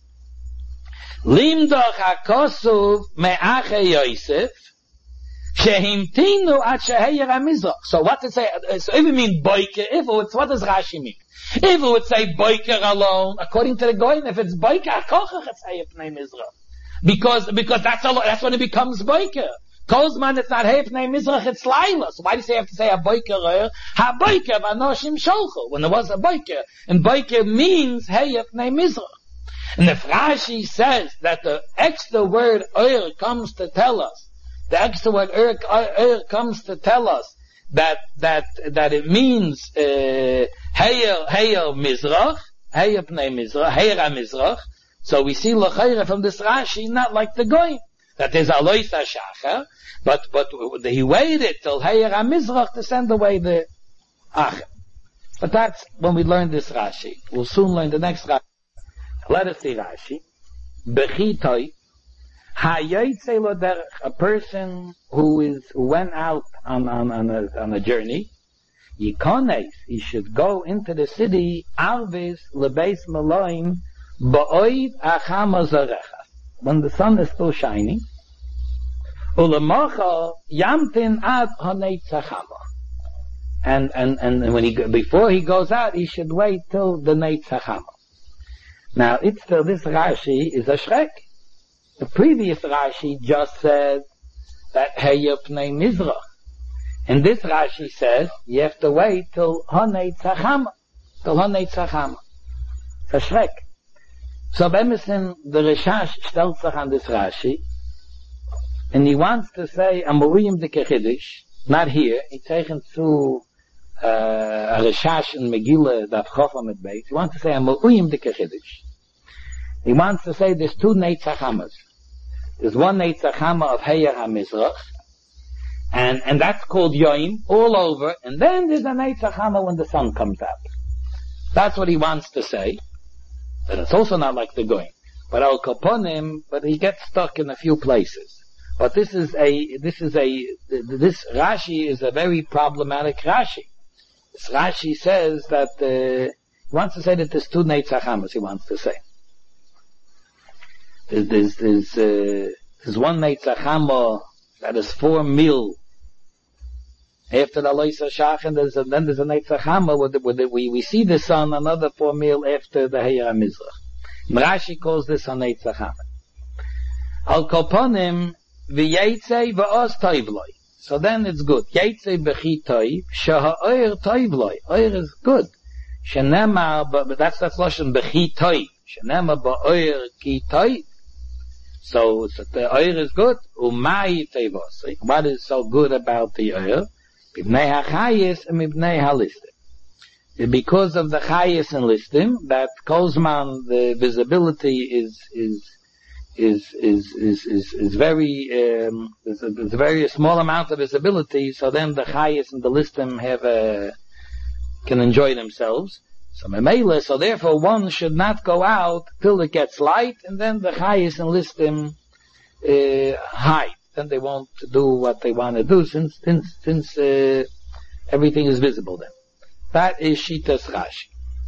Limdoch HaKosuv Me'ache Yosef, Shehimtinu At Sheheyer HaMizrach. So what to say? So if it means Boiker, what does Rashi mean? If it would say Boiker alone, according to the Goy, if it's Boiker, HaKochach it's Heya Pnei Mizrach. Because that's when it becomes Boiker. Kozman, it's not Heya Pnei Mizrach, it's Laila. So why do you have to say a Boiker? Ha-Boiker v'anoshim sholchu. When there was a Boiker. And Boiker means Heya Pnei Mizrach. And if Rashi says that the extra word comes to tell us, that it means Heya Mizrach, Heya Pnei Mizrach, Heya HaMizrach. So we see L'chayra from this Rashi, not like the Goyim. That there's Alois HaShachar, but he waited till Heya HaMizrach to send away the Acher. But that's when we learn this Rashi. We'll soon learn the next Rashi. Let us see Rashi. Bechitoi, Hayotze lo derech, a person who went out on a journey. Yikones, he should go into the city. Arvis lebeis meloim ba'oid achama zarecha. When the sun is still shining. Ulamacha yamtin ad haneitz hachama. And when before he goes out, he should wait till the neitz hachama. Now, this Rashi is a shrek. The previous Rashi just said that Heya Pnei Mizrach. And this Rashi says, you have to wait till Haneitz HaChama. It's a shrek. So Bemesin, the Rishash stellt sich on this Rashi, and he wants to say, Amorim de Kechidish, not here, he taken to a Rishash in Megillah, that Chofam et Beis, he wants to say, Amorim de Kechidish. He wants to say there's two Neitz HaChamas. There's one Neitz HaChama of Heya HaMizrach, and that's called Yoim, all over, and then there's a Neitz HaChama when the sun comes out. That's what he wants to say. And it's also not like the Goyim. But Al Kaponim, but he gets stuck in a few places. But this Rashi is a very problematic Rashi. This Rashi says that, he wants to say that there's two Neitz HaChamas, he wants to say. There's one Neitz HaChama that is 4 mil after the Alois HaShachar, and then there's a Neitz HaChama where we see the sun another 4 mil after the Heya HaMizrach. Rashi calls this a Neitz HaChama. Al Koponim v'yetzei v'os toivloi. So then it's good. Yetzei b'chi toiv, sheha'oir toivloi. Oir is good. Shenema, but that's lashon b'chi toiv. Shenema ba'oir ki toiv. So the oir is good. Umay teivosri. What is so good about the oir? Mibnei hachayis and mibnei halistim. Because of the chayis and listim, that Kozman, the visibility is very, there's a very small amount of visibility, so then the chayis and the listim have can enjoy themselves. So therefore one should not go out till it gets light, and then the Chayes enlist them hide. Then they won't do what they want to do since everything is visible then. That is Shitas Rashi.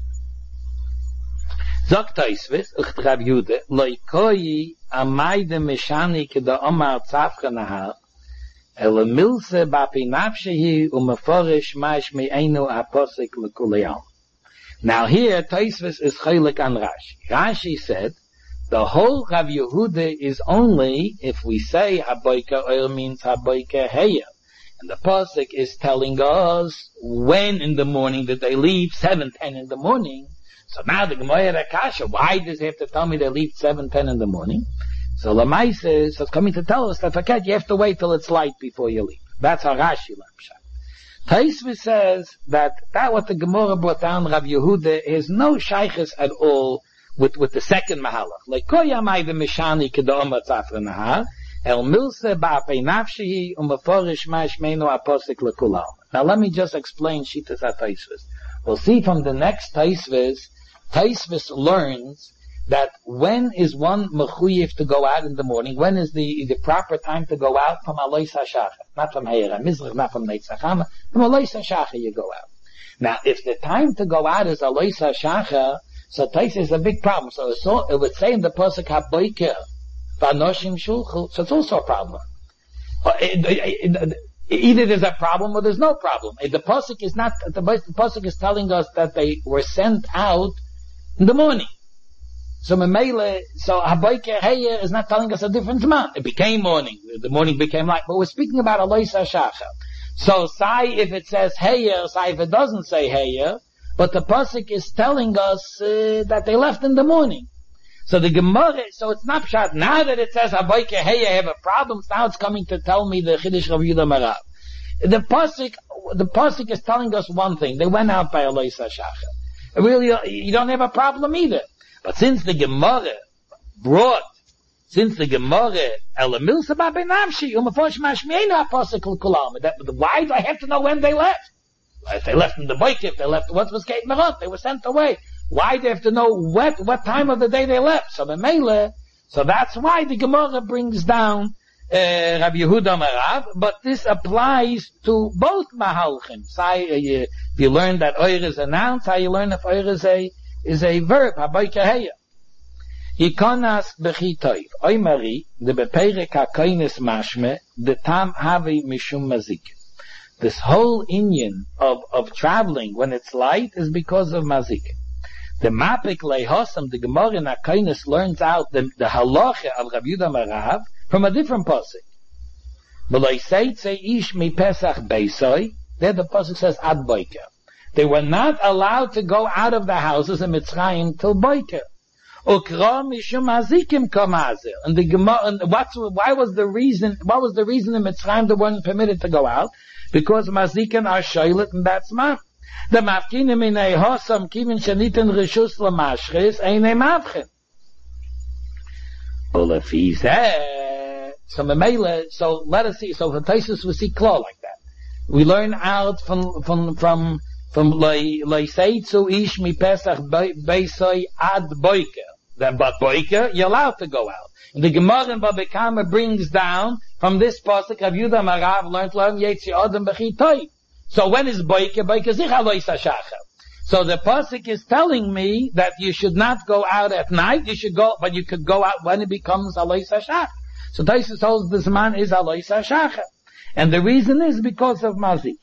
Sagt Tosfos, ucht Rav Yehuda, loikoi amayde meshani keda omar tzafcha nahar, ele milse bapi nafshehi umeforish mash me'enu aposik l'kuleyal. Now here, Tosfos is chaylik on Rashi. Rashi said, the whole Rav Yehuda is only if we say haboika oil means haboika heya. And the pasuk is telling us when in the morning did they leave, 7:10 in the morning. So now the Gemara Akasha, why does he have to tell me they leave 7:10 in the morning? So Lamai says, so it's coming to tell us that forget, you have to wait till it's light before you leave. That's how Rashi learns. Tosfos says that what the Gemara brought down, Rav Yehuda, is no shaykhis at all with the second mahalach. Like koyamai the mishani kedoma tzafra nahar el milse ba'apei nafshihi umeforish ma'ashmeinu aposik lekulam. Now let me just explain Shitas HaTosfos. We'll see from the next Tosfos learns that when is one mechuyev to go out in the morning, when is the proper time to go out from Alois HaShacha, not from Heira Mizrach, not from Neitz HaChama, from Alois HaShacha you go out. Now if the time to go out is Alois HaShacha, so Tosfos is a big problem. So it would say in the pasuk haboiker v'anoshim shulchu, so it's also a problem. Either there's a problem or there's no problem. The pasuk is not. The pasuk is telling us that they were sent out in the morning. So haboiker heyer is not telling us a different zman. It became morning. The morning became light. But we're speaking about Alois HaShacha. So say if it says heyer, say if it doesn't say heyer. But the pasuk is telling us that they left in the morning. So the Gemara, so it's not pshat. Now that it says haboike hey, I have a problem. Now it's coming to tell me the Chiddush Rav Yehuda Marav. The pasuk is telling us one thing. They went out by Alois HaShacha. Really, you don't have a problem either. But since the Gemara brought, why do I have to know when they left? If they left in the boik, if they left, what was Kate Merot? They were sent away. Why do they have to know what time of the day they left? So that's why the Gemara brings down Rabbi Yehuda Marav, but this applies to both Mahalchim. If you learn that Oyer is a noun, how you learn if Oyer is a verb, Haboikeheya. Ikonas bechitoiv. Oymari, the beperek hakoines mashme, the tam havi mishum mazik. This whole inyan of traveling when it's light is because of mazik. The mapik lehosam, the Gemara in Akainis learns out the halacha of Rabbi Yehuda Marav from a different pasuk. Ish mi pesach beisoi. There the pasuk says ad boiker. They were not allowed to go out of the houses in Mitzrayim till boiker. Ukra mishum mazikim kamazer. And the Gemara, what was the reason in Mitzrayim they weren't permitted to go out? Because mazikin are shaylet and that's man. The mafkinim in a hosam kivin shanitin rishus lamashches eine mavchen. So let us see. So the Tosfos we see claw like that. We learn out from leiseitzu ish mi pesach beisoi ad boiker. Then but boiker you're allowed to go out. And the Gemara in Baba Kama brings down from this pasuk Rav Yehuda Marav learned yetzi adam b'chitoy. So when is boiker? Boiker zich alois hashacha. So the pasuk is telling me that you should not go out at night. You should go, but you could go out when it becomes alois hashacha. So Tosfos holds this man is alois hashacha, and the reason is because of mazik.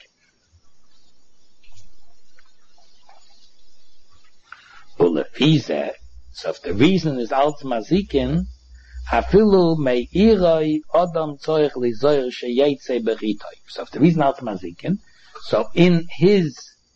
So if the reason is alt mazikin, afilu me'iroi odam tzorich lizoyer sheyetze bechitoy. So if the reason alt mazikin, so in his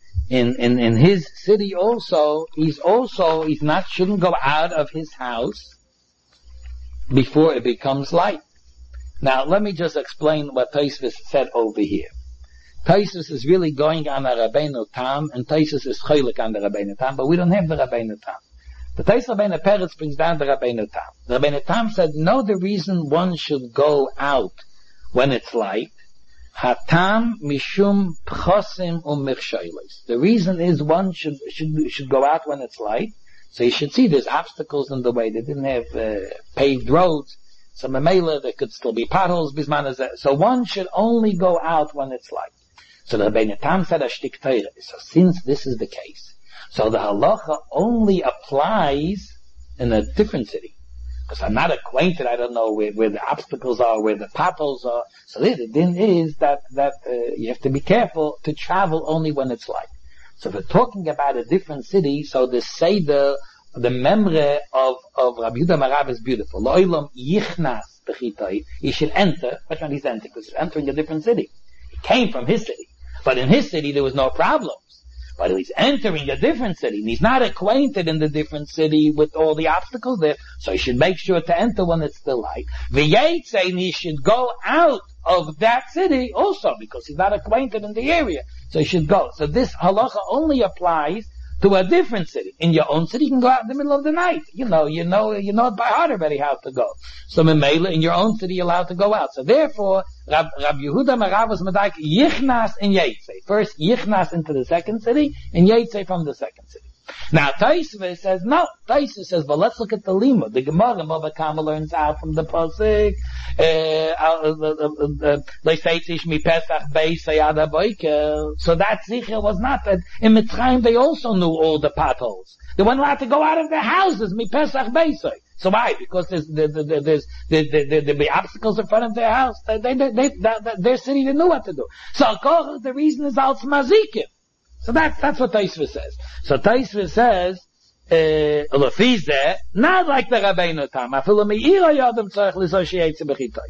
city also, he's not, shouldn't go out of his house before it becomes light. Now let me just explain what Tosfos said over here. Tosfos is really going on the Rabbeinu Tam, and Tosfos is chaylik on the Rabbeinu Tam, but we don't have the Rabbeinu Tam. The Tosfos Rabbeinu Peretz brings down the Rabbeinu Tam. The Rabbeinu Tam said, no, the reason one should go out when it's light, Hatam mishum pchosim u'mechshaylos. The reason is one should go out when it's light. So you should see there's obstacles in the way. They didn't have paved roads. So memela, there could still be potholes. So one should only go out when it's light. So the Rebbeinu Tam said a shtik Torah. So since this is the case, so the halacha only applies in a different city. Because I'm not acquainted, I don't know where the obstacles are, where the potholes are. So the din is that you have to be careful to travel only when it's light. So if we're talking about a different city, so the Seder, the memre of Rabbi Yehuda Marav is beautiful. Lo'olam yichnas b'chitoi. He should enter. Which one he's entering? Because he's entering a different city. He came from his city. But in his city there was no problems. But he's entering a different city, and he's not acquainted in the different city with all the obstacles there, so he should make sure to enter when it's still light. V'yetze, and he should go out of that city also, because he's not acquainted in the area, so he should go. So this halacha only applies to a different city. In your own city, you can go out in the middle of the night. You know it by heart already how to go. So memela, in your own city, you're allowed to go out. So therefore, Rabbi Yehuda Marav was medaik yichnas and yetze. First, yichnas into the second city, and yetze from the second city. Now, Taisva says, no. Taisva says, but let's look at the limud. The Gemara in Bava Kama learns out from the Pasuk, so that Zichel was not that. In Mitzrayim, they also knew all the potholes. They weren't allowed to go out of their houses, mi Pesach Beisai. So why? Because there's the obstacles in front of their house. Their city, they knew what to do. So, the reason is als mazikim. So that's what Taisva says. So Taisva says, not like the Rabbeinu Tam. Afilu me'ira yodem tzarech l'soshietze b'chitoi.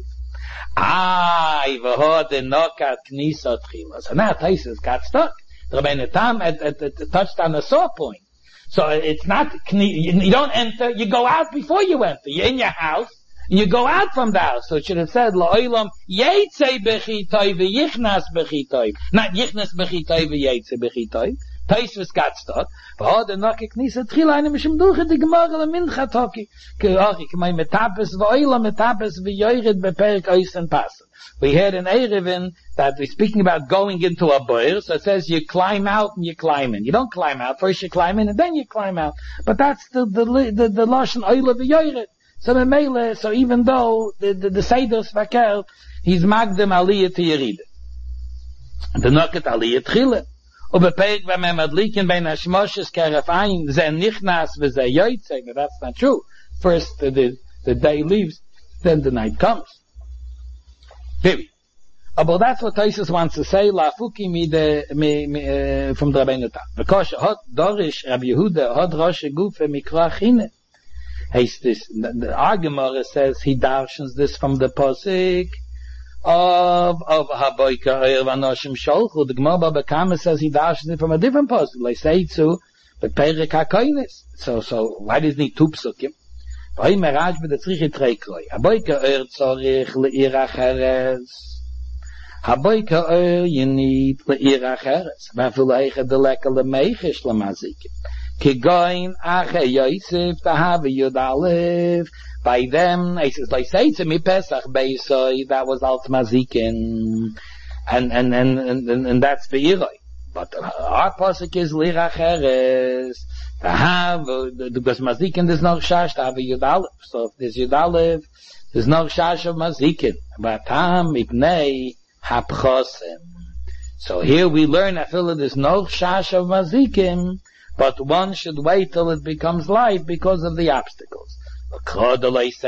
V'hod enokat knisa tchila. So now Taisva's got stuck. The Rabbeinu Tam had touched on a sore point. So it's not, you don't enter, you go out before you enter. You're in your house, and you go out from the house. So it should have said, La'olam yetze b'chitoi v'yichnas b'chitoi. Not yichnas b'chitoi v'yetze b'chitoi. Taisvus got stuck. V'hod enoke knisa tchila eine mishim duche de gemara lemincha toki. Ke'ochi k'may metapes v'olam metapes v'yoyred beperik oisen pasen. We had an Erevin that we're speaking about going into a boir, so it says you climb out and you climb in. You don't climb out, first you climb in and then you climb out. But that's the Lashon Oila v'yoyred. So even though the Seidos Vakel, he's magdem aliyah to Yerida. The Noket aliyah tchile. Ubeperik v'mem adlikin bein hashmoshes kerefayim ze nichnas v'ze yoytze. But that's not true. First the day leaves, then the night comes. Period. But that's what Taisus wants to say, Lafuki from the Rabbeinu Tam. Because hot Dorish Rabbi Yehuda hot Rosh Gufe Mikra Chine. The Gemara says he darshans this from the Pasuk of Haboika Oyer Vanoshim Sholchu. The Gemara Baba Kama says he darshans it from a different Pasuk. They say to the Perek HaKoines. So why doesn't he two Psukim? Vay meraj mit der Triche Treikloi. Haboika Oyer Tzorich Le'ir Acheres. Haboika Oyer Yenit Le'ir Acheres. Vafil Eiche Deleka Le'meichish Lamazikim. Kigoin Ache Yosef Tahavi Yud Aleph. By them, they say to me Pesach Beisoi, that was Alt Mazikin. And that's the Iroi. But our Pasuk is Lira Cheres. Because Mazikin there's no Shash, Tahavi Yud Aleph. So if there's Yud Aleph, there's no Shash of Mazikin. Batam Ibnei Hapchosim. So here we learn, I feel there's no Shash of Mazikin, but one should wait till it becomes light because of the obstacles. And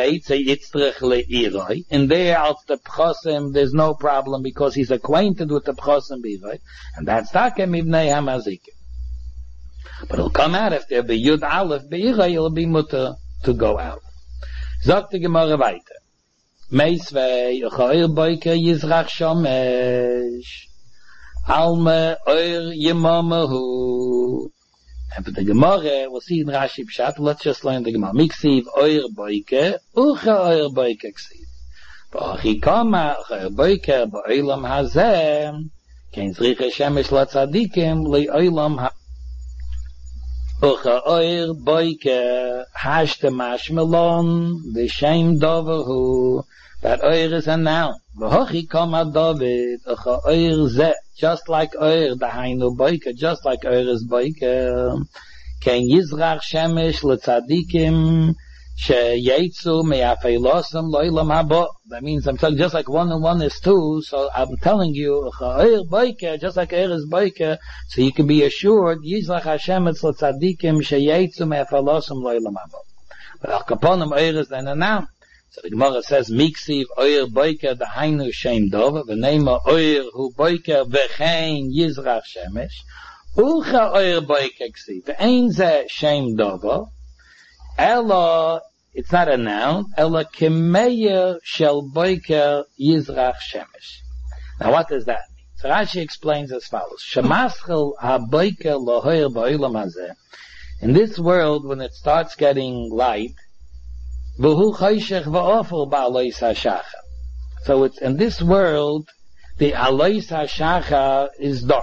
there, als the Pchosim, there's no problem because he's acquainted with the Pchosim B'iroi, and that's Takem Ibnei HaMazikim. But it'll come out if there be Yud Aleph B'iroi, it'll be mutter to go out. Sagt die Gemara weiter. Meisvei, Uchoir Boike Yizrach Shomesh, Alme Oir Yemamahu. And for the Gemara, we'll see in Rashi Pshat, let's just learn the Gemara. Miksiv Oir Boike, Ucha Oir Boike Ksiv. V'achi Kama, Oir Boike, Ba'olam Hazem, Kein Zriche Shemesh LaTzadikim, Le'olam Ucha oir boike hashte mashmelon, the same dover who, that oir is a noun. V'hochi kama David, ucha oir ze, just like oir, the hainu boike, just like oir is boike, ken yizrach shemesh letzadikim, sheyetzu me'afelosam lo'ilam haba. That means I'm telling just like 1 and 1 is 2, so I'm telling you, oir boike, just like oir is boike, so you can be assured, yizrach hashemetz letzadikim, sheyetzu me'afelosam lo'ilam haba. But al kaponim oir is then a noun. So the Gemara says, Miksiv oir boike the hainu shem dova, the name of oir hu boike v'chein yizrach shemesh, ucha oir boike ksiv, v'ein ze shem dova, ella, it's not a noun, ella kemeyer shel boike yizrach shemesh. Now what does that mean? So Rashi explains as follows, Shemaschel ha boike lohoir ba'ilam hazeh, in this world when it starts getting light, so it's in this world, the Alois HaShacha is dark.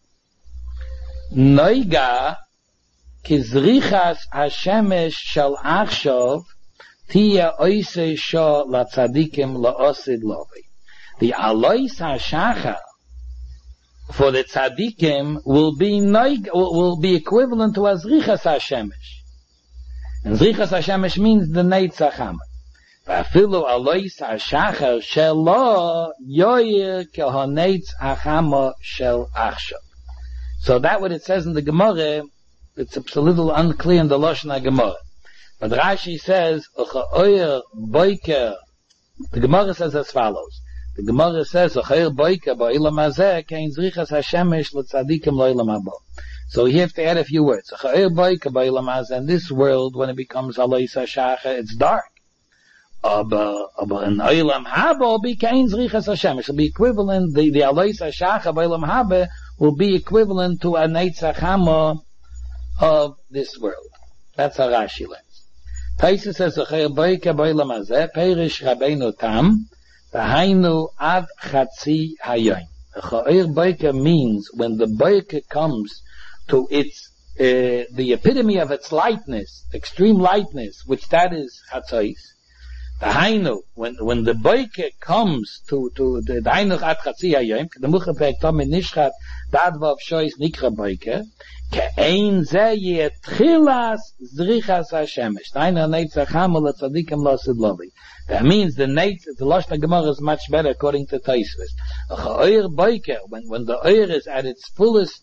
Noiga kizrichas Hashemesh shel achshov tia oise sho latzadikim laosid lovi. The Alois HaShacha for the tzadikim will be equivalent to Azrichas Hashemesh. And Zrichas HaShemesh means the Neitz HaChamah. V'afilu alois HaShachar shelo yoyer kehoneitz HaChamah shel achshav. So that what it says in the Gemara, it's a little unclear in the Lashon HaGemara. But Rashi says, Ucha oyer boiker, the Gemara says as follows. The Gemara says, Ucha oyer boiker ba'ilam hazeh kein Zrichas HaShemesh l'tzadikim lo'ilam haba. So you have to add a few words. In this world, when it becomes Alois HaShacha, it's dark. Aber in Olam Haba be kein Zrichas Hashem. It will be equivalent, the Alois HaShacha by Olam Haba will be equivalent to a Neitz HaChamah of this world. That's how Rashi learns. Taisa says, Perish Rabbeinu Tam, V'hainu ad chatzi hayoim. Cha'ir boike means when the boike comes to its the epitome of its lightness, extreme lightness, which that is chatzos. The hainu, when the boike comes to the hainu ad chatzi hayom, the muchapek tamid nishchat dadvav shois nikra boike, ke'ein ze yetchilas zrichas hashemesh. Hainu neitz hachama letzadikim lasid lovi. That means the Lashon HaGemara is much better according to Taisvis. Cha'ir boike, when the oir is at its fullest,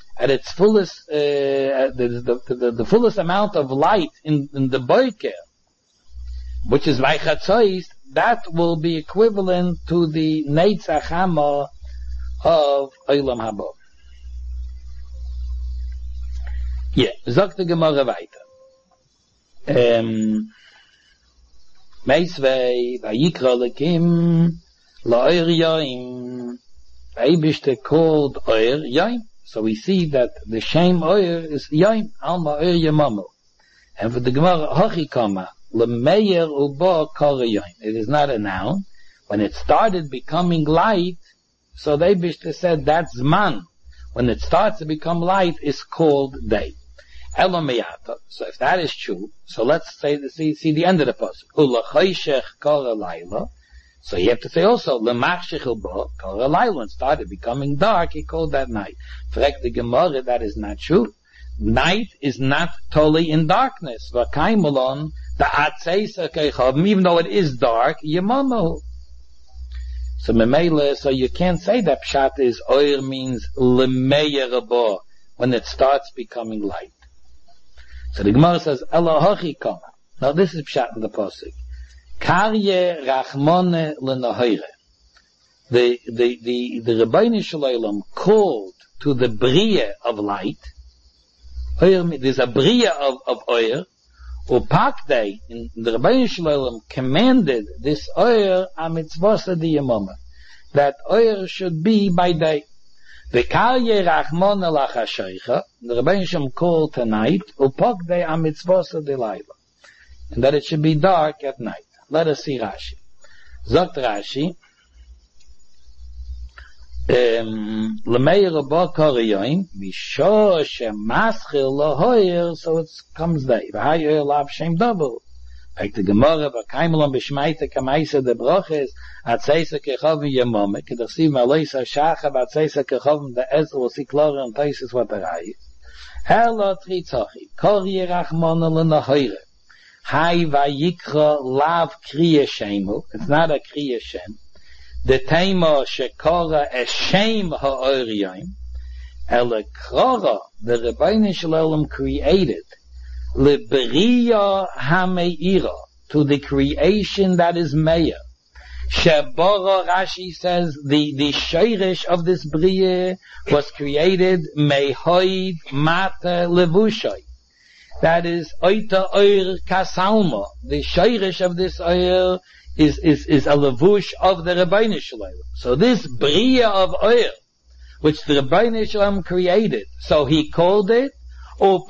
the fullest amount of light in the boiker, which is vaychatzois, that will be equivalent to the Neitz HaChamah of Olam Haba. Yeah, sagt die Gemara weiter. Meisvei, vayikra lekim, la'oir yoim, Eibishter called oir yoim. So we see that the shame oir is yoim, alma oir yamamu. And for the Gemara, hochi kama, lemeyer uba kara yoim. It is not a noun. When it started becoming light, so the Eibishter said that's zman. When it starts to become light, is called day. Elomeyata. So if that is true, so let's say see the end of the pasuk. Ula chayshech kara laila. So you have to say also, Lemachshechel bo, Kara Laila, when it started becoming dark, he called that night. Frek the Gemara, that is not true. Night is not totally in darkness. V'kaimelon, the Atzeisa Keichav, even though it is dark, Yemamahu. So Memele, so you can't say that Pshat is, Oir means Lemeyer bo, when it starts becoming light. So the Gemara says, Elohachi Kama. Now this is Pshat in the Pasuk. Karye Rachmone Lenahoire. The Rebbeinu Shalom called to the Bria of light. There's a Bria of oil. Upakdei, the Rebbeinu Shalom commanded this oil amitzvasa diyamoma. That oil should be by day. The Karye Rachmone Lachashaycha. The Rebbeinu Shalom called tonight. Upakdei amitzvasa dilayla. And that it should be dark at night. Let us see Rashi. Sagt Rashi, L'meir ba karayoin, misho shemaschil lahoyer, so it comes day. V'hayoyer lav shem double. Like the Gemara, v'kaimelon b'shmeite kamaisa de broches, atzeisa kechavim yemome, kedachsiv ma'leisa shacha, v'atzeisa kechavim de ezel, v'si klore, and taisis what the rai. Hela tritzachi, kor yerachmona l'nahoyre. Hai vayikra lav kriya shemu. It's not a kriya shem. The tema shekora eshem ha'oriyim. Ele krora, the Rebbeinu Shalom created Liberiya hameira, to the creation that is meir. Shebara, Rashi says, the sheirish of this bria was created mehoid mata levushay. That is oita oir kasalma. The sheirish of this oir is a levush of the Rebbeinu Shalom. So this bria of oir, which the Rebbeinu Shalom created, so he called it and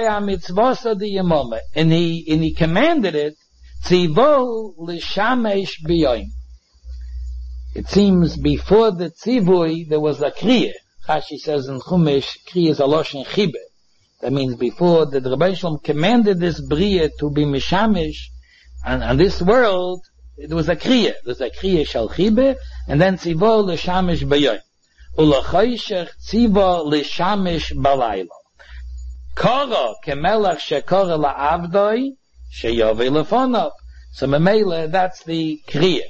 he commanded it, Tzivo l'shamesh b'yoyim. It seems before the tzivui there was a kriya. Rashi says in Chumash, kriya is a loshen chibe. That means before the Rebbeinu Shalom commanded this bria to be mishamesh, and this world, it was a kriya. There was a kriya shal chibe, and then tzivo l'shamesh b'yoyim. U'l'choyshech tzivo l'shamesh b'layla. Kara kemelach shekara la'avdoi sheyovei lefonov. So memele, that's the kriya.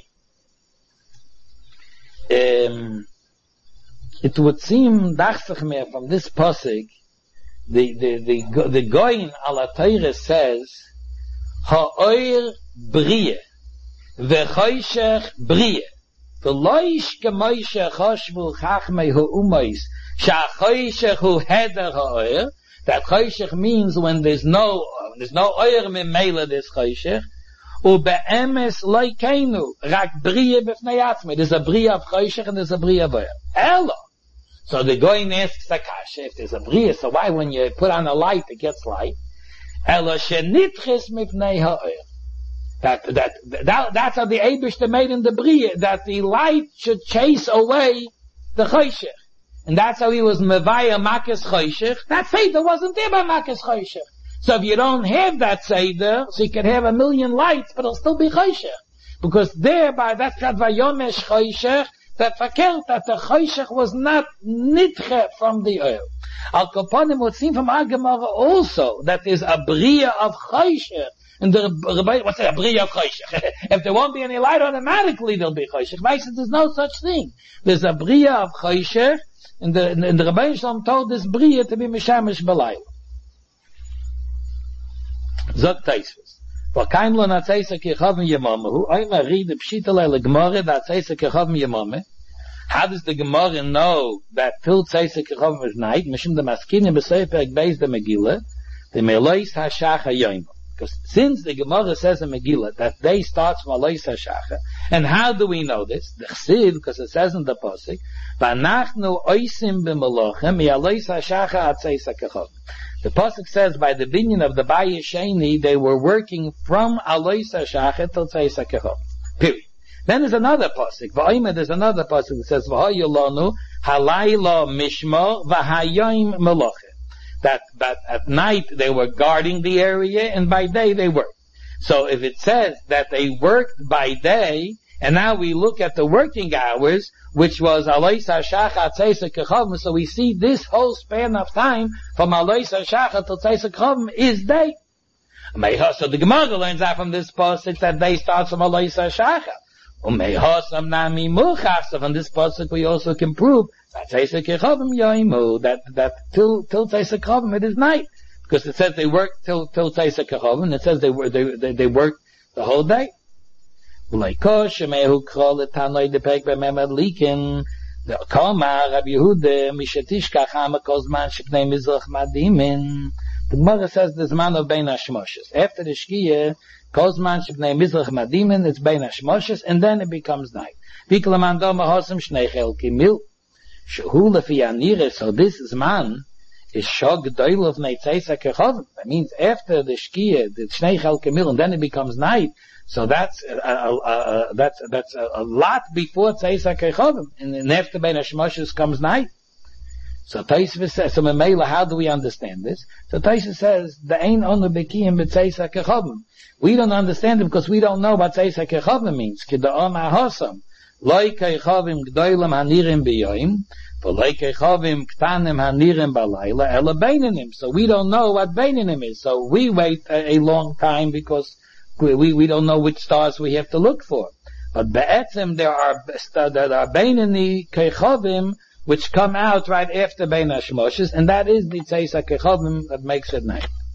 It would seem dachsach mehr from this pasuk, the goyin ala Torah says ha'oir bria v'choshech bria v'loish kemoishe choshvu chachmei ha'umois sha'choshech hu heder ha'oir. That choshech means when there's no oyer memela this choshech. Ube'emes loikeinu rak bria b'fnei atzmei. There's a bria of choshech and there's a bria of oyer. Elo. So the goyin asks the kasha, if there's a bria, so why when you put on a light it gets light? Elo shenitches mipnei ha'oyer. That's how the Eibishter made in the bria, that the light should chase away the choshech. And that's how he was mevaya makes choshech. That seder wasn't there by makes choshech. So if you don't have that seder, so you can have 1,000,000 lights, but it'll still be choshech. Because thereby, that's got vayomesh choshech, that fakert, that the choshech was not nitche from the oil. Al Kapanim would seem from our Gemara also, that there's a bria of choshech. And the Rebbe, what's that, a bria of choshech? If there won't be any light, automatically there'll be choshech. There's no such thing. There's a bria of choshech, and the Rebbeinu Shalom told this bria to be mishamesh b'layla. Zot Taisvus. V'kaim lo natzeisa kechavim yemamehu. Oima read the pshitale l'gemara that tzeisa kechavim yemame. How does the Gemara know that till tzeisa kechavim is night? Mishim the maskinim b'seifek beis the Megillah. The melois hashach hayoyim. Because since the Gemara says in Megillah that day starts from Alois HaShacha, and how do we know this? The Chsiv, because it says in the Pasuk, V'anachnu oisim b'melochem mi'Alois HaShacha atzeis HaKechavim. The Pasuk says by the binyan of the Bayis Sheni, they were working from Alois HaShacha till Atzeis HaKechavim. Period. Then there's another Pasuk. V'oimer, there's another Pasuk that says, V'hoyolonu halayla mishmor v'hayoim melochem. That at night they were guarding the area and by day they worked. So if it says that they worked by day, and now we look at the working hours, which was Alois HaShacha Atzeis HaKechavim, so we see this whole span of time from Alois HaShacha to Atzeis HaKechavim is day. So the Gemara learns out from this pasuk that day starts from Alois HaShacha. So from this pasuk we also can prove that till Atzeis HaKechavim it is night, because it says they worked till Atzeis HaKechavim, and it says they worked the whole day. The Gemara says there's man of Bein Hashmoshes. After the Shkiyah, Kozman Shibnei Mizrach Madimin, it's Bein Hashmoshes, and then it becomes night. So this Zman is shog doil of neitzeisa kechavim. That means after the shkia, the shnei chelke mil, and then it becomes night. So that's a lot before tzeisa kechavim, and after bein hashmoshes comes night. So Taisva says, so Memela, how do we understand this? So Taisva says, the ein onu bekiyim b'tzeisa kechavim. We don't understand it because we don't know what tzeisa kechavim means. Kida'om ahosam. Loi kechavim gdoilam hanirim b'yoyim, v'loi kechavim ktanim hanirim b'layla, ela beinanim. So we don't know what beinanim is. So we wait a long time because we don't know which stars we have to look for. But be'etzim, there are beinani kechavim, which come out right after Bein HaShmoshes, and that is the Tzeisa Kechavim that makes it night.